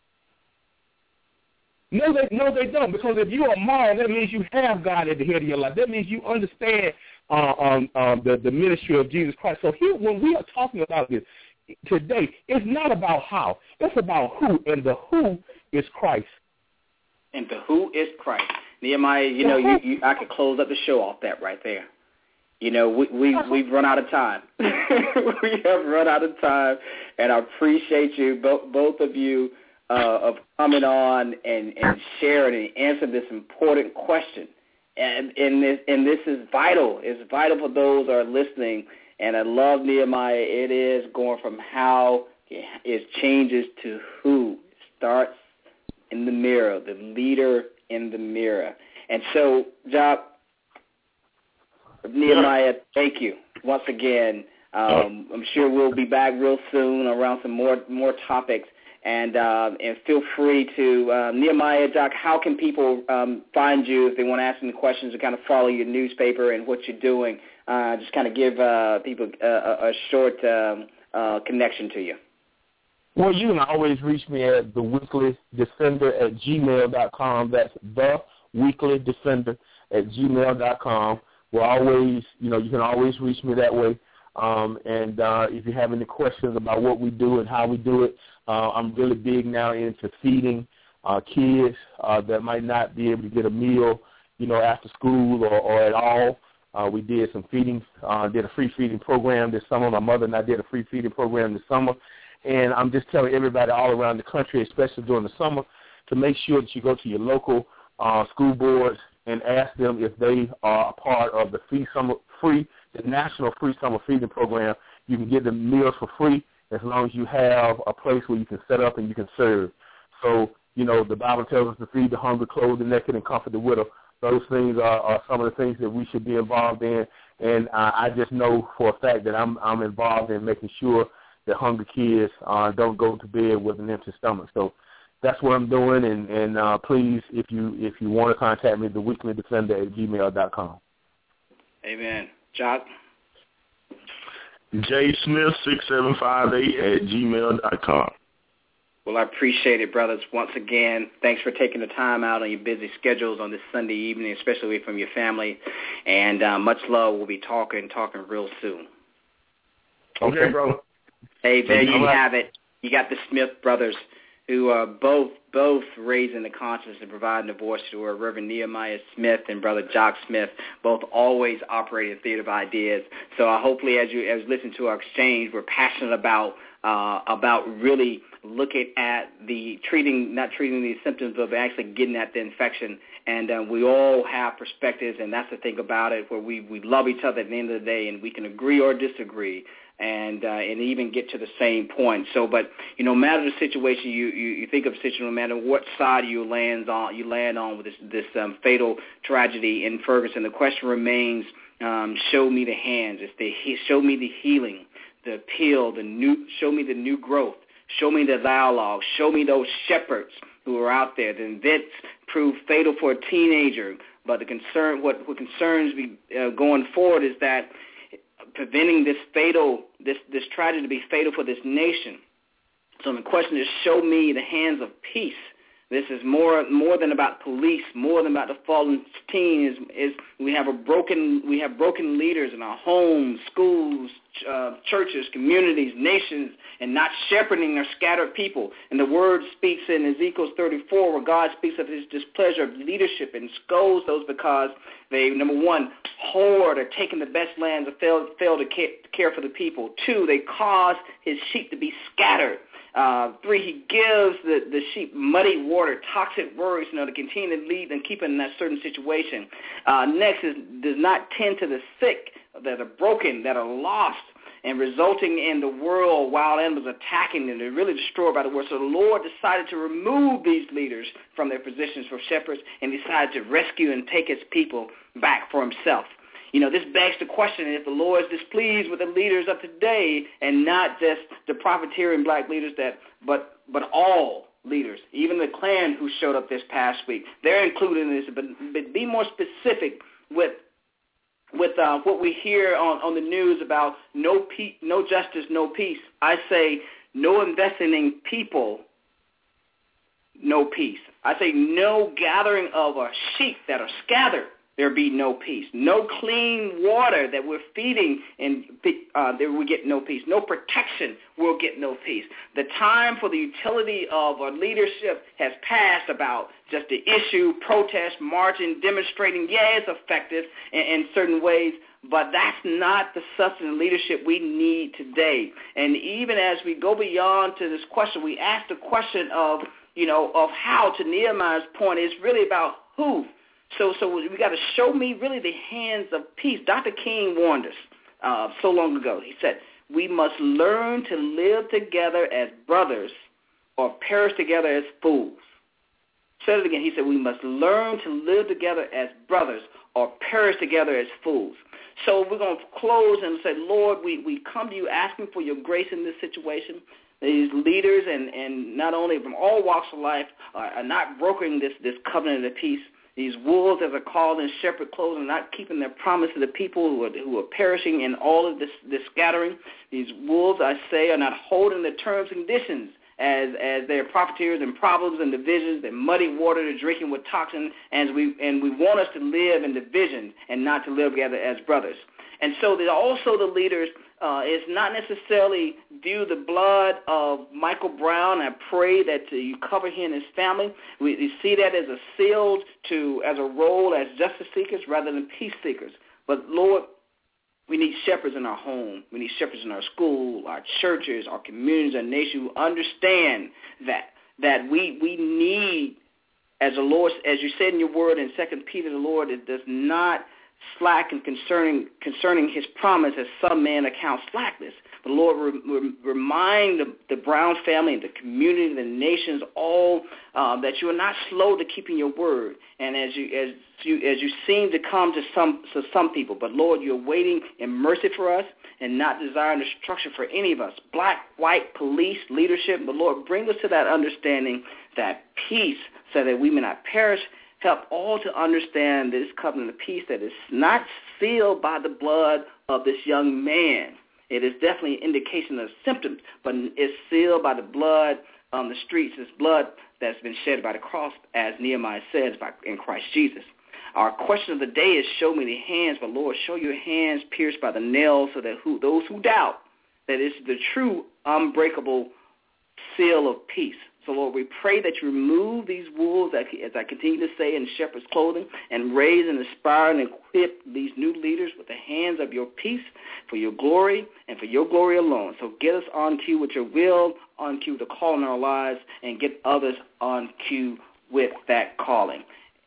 No, they no, they don't. Because if you are moral, that means you have God at the head of your life. That means you understand uh, um, um, the the ministry of Jesus Christ. So here, when we are talking about this today, it's not about how. It's about who, and the who is Christ. And the who is Christ. Nehemiah, you know, you, you I could close up the show off that right there. You know, we, we, we've run out of time. We have run out of time, and I appreciate you, both, both of you, uh, of coming on and, and sharing and answering this important question. And, and, this, and this is vital. It's vital for those who are listening. And I love Nehemiah. It is going from how it changes to who. It starts in the mirror, the leader in the mirror. And so, Job, Nehemiah, thank you once again. Um, I'm sure we'll be back real soon around some more more topics. And uh, and feel free to, um, Nehemiah, Jock, how can people um, find you if they want to ask any questions or kind of follow your newspaper and what you're doing? Uh, just kind of give uh, people a, a short um, uh, connection to you. Well, you can always reach me at the weekly defender at gmail dot com. That's the weekly defender at gmail dot com. We're always, you know, you can always reach me that way. Um, and uh, if you have any questions about what we do and how we do it, uh, I'm really big now into feeding uh, kids uh, that might not be able to get a meal, you know, after school or, or at all. Uh, we did some feeding, uh, did a free feeding program this summer. My mother and I did a free feeding program this summer. And I'm just telling everybody all around the country, especially during the summer, to make sure that you go to your local uh, school boards and ask them if they are a part of the free summer, free, the National Free Summer Feeding Program. You can get the meals for free as long as you have a place where you can set up and you can serve. So, you know, the Bible tells us to feed the hungry, clothe the naked, and comfort the widow. Those things are, are some of the things that we should be involved in. And uh, I just know for a fact that I'm, I'm involved in making sure that hungry kids uh, don't go to bed with an empty stomach. So that's what I'm doing. And, and uh, please, if you if you want to contact me, the weekly defender at gmail dot com. Amen. Jock? J Smith six seven five eight at gmail dot com. Well, I appreciate it, brothers. Once again, thanks for taking the time out on your busy schedules on this Sunday evening, especially away from your family. And uh, much love. We'll be talking, talking real soon. Okay, bro. Hey, there you have it. You got the Smith brothers, who are both both raising the conscience and providing a voice to our Reverend Nehemiah Smith and Brother Jock Smith, both always operating in theater of ideas. So uh, hopefully as you as you listen to our exchange, we're passionate about uh, about really looking at the treating, not treating the symptoms of actually getting at the infection. And uh, we all have perspectives, and that's the thing about it, where we, we love each other at the end of the day, and we can agree or disagree. And uh, and even get to the same point. So, but you know, no matter the situation, you, you, you think of a situation, no matter what side you land on, you land on with this this um, fatal tragedy in Ferguson. The question remains: um, show me the hands. It's the show me the healing, the appeal, the new. Show me the new growth. Show me the dialogue. Show me those shepherds who are out there. The events proved fatal for a teenager, but the concern, what, what concerns me uh, going forward is that preventing this fatal, this, this tragedy to be fatal for this nation. So the question is, show me the hands of peace. This is more more than about police, more than about the fallen teen. Is, is we have a broken we have broken leaders in our homes, schools, uh, churches, communities, nations, and not shepherding our scattered people. And the word speaks in Ezekiel thirty-four, where God speaks of His displeasure of leadership and scolds those because they, number one, hoard or taking the best lands and fail fail to care for the people. Two, they cause His sheep to be scattered. Uh, three, he gives the, the sheep muddy water, toxic words, you know, to continue to lead and keep in that certain situation. Uh, next is does not tend to the sick that are broken, that are lost, and resulting in the world wild animals attacking them. They're really destroyed by the word. So the Lord decided to remove these leaders from their positions for shepherds and decided to rescue and take His people back for Himself. You know, this begs the question if the Lord is displeased with the leaders of today and not just the profiteering black leaders, that, but but all leaders, even the Klan who showed up this past week. They're included in this, but, but be more specific with with uh, what we hear on, on the news about no pe- no justice, no peace. I say no investing in people, no peace. I say no gathering of our sheep that are scattered. There be no peace. No clean water that we're feeding, and uh, there we get no peace. No protection, we'll get no peace. The time for the utility of our leadership has passed about just the issue, protest, marching, demonstrating. Yeah, it's effective in, in certain ways, but that's not the substantive leadership we need today. And even as we go beyond to this question, we ask the question of, you know, of how, to Nehemiah's point, it's really about who. So so we got to show me really the hands of peace. Doctor King warned us uh, so long ago. He said, we must learn to live together as brothers or perish together as fools. Said it again. He said, we must learn to live together as brothers or perish together as fools. So we're going to close and say, Lord, we, we come to you asking for your grace in this situation. These leaders, and, and not only from all walks of life, are, are not brokering this, this covenant of peace. These wolves, as are called in shepherd clothes, are not keeping their promise to the people who are, who are perishing in all of this, this scattering. These wolves, I say, are not holding the terms and conditions as as they're profiteers and problems and divisions. They're muddy water, they're drinking with toxins, and we and we want us to live in division and not to live together as brothers. And so there's also the leaders. Uh, it's not necessarily due the blood of Michael Brown. I pray that uh, you cover him and his family. We, we see that as a sealed to as a role as justice seekers rather than peace seekers. But Lord, we need shepherds in our home. We need shepherds in our school, our churches, our communities, our nation who understand that that we we need, as the Lord, as you said in your word in Second Peter, the Lord it does not slack and concerning concerning his promise as some men account slackness. But Lord, re, re, remind the, the Brown family and the community, the nations, all uh, that you are not slow to keeping your word. And as you as you as you seem to come to some to some people, but Lord, you're waiting in mercy for us and not desiring destruction for any of us, black, white, police, leadership. But Lord, bring us to that understanding, that peace, so that we may not perish. Help all to understand this covenant of peace that is not sealed by the blood of this young man. It is definitely an indication of symptoms, but it's sealed by the blood on the streets. It's blood that's been shed by the cross, as Nehemiah says, by, in Christ Jesus. Our question of the day is, show me the hands, but Lord, show your hands pierced by the nails so that who, those who doubt that it's the true unbreakable seal of peace. So, Lord, we pray that you remove these wolves, as I continue to say, in shepherd's clothing, and raise and inspire and equip these new leaders with the hands of your peace for your glory and for your glory alone. So get us on cue with your will, on cue with the call in our lives, and get others on cue with that calling.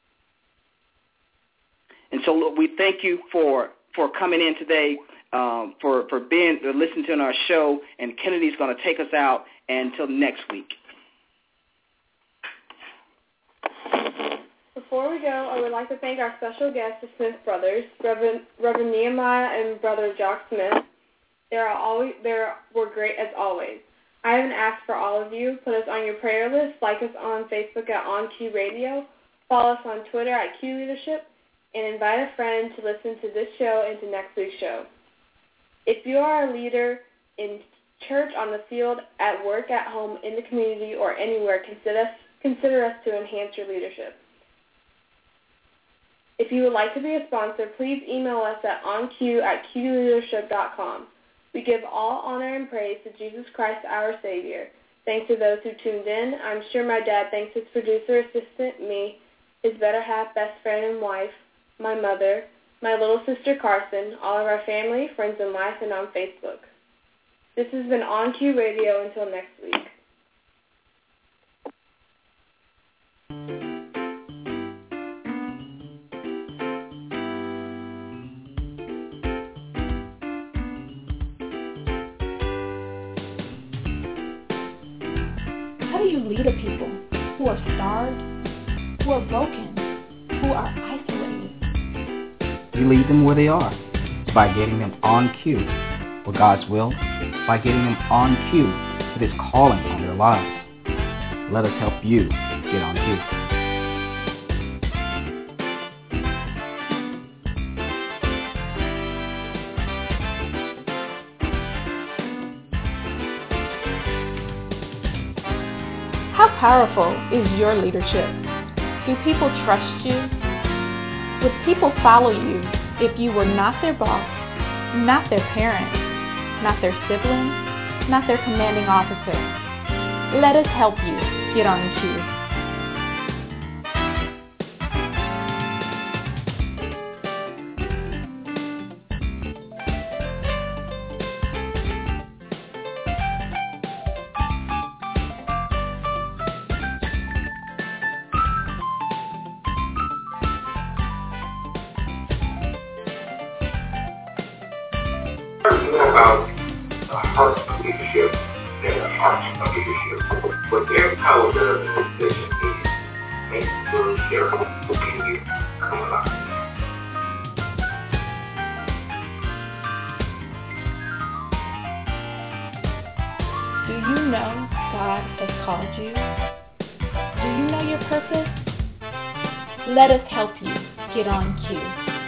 And so, Lord, we thank you for, for coming in today, um, for, for being listening to our show, and Kennedy's going to take us out until next week. Before we go, I would like to thank our special guests, the Smith brothers, Reverend, Reverend Nehemiah and Brother Jock Smith. They are always they were great as always. I haven't asked for all of you. Put us on your prayer list. Like us on Facebook at On Q Radio. Follow us on Twitter at Q Leadership. And invite a friend to listen to this show and to next week's show. If you are a leader in church, on the field, at work, at home, in the community, or anywhere, consider us, consider us to enhance your leadership. If you would like to be a sponsor, please email us at onq at qleadership dot com. We give all honor and praise to Jesus Christ, our Savior. Thanks to those who tuned in. I'm sure my dad thanks his producer, assistant, me, his better half, best friend, and wife, my mother, my little sister Carson, all of our family, friends in life, and on Facebook. This has been On Q Radio. Until next week. How do you lead a people who are starved, who are broken, who are isolated? You lead them where they are by getting them on cue for God's will, by getting them on cue with His calling on their lives. Let us help you get on cue. How powerful is your leadership? Do people trust you? Would people follow you if you were not their boss, not their parent, not their sibling, not their commanding officer? Let us help you get on cue. More about the heart of leadership than the heart of leadership. What their power does in this position is make the leader in you come alive. Do you know God has called you? Do you know your purpose? Let us help you get on cue.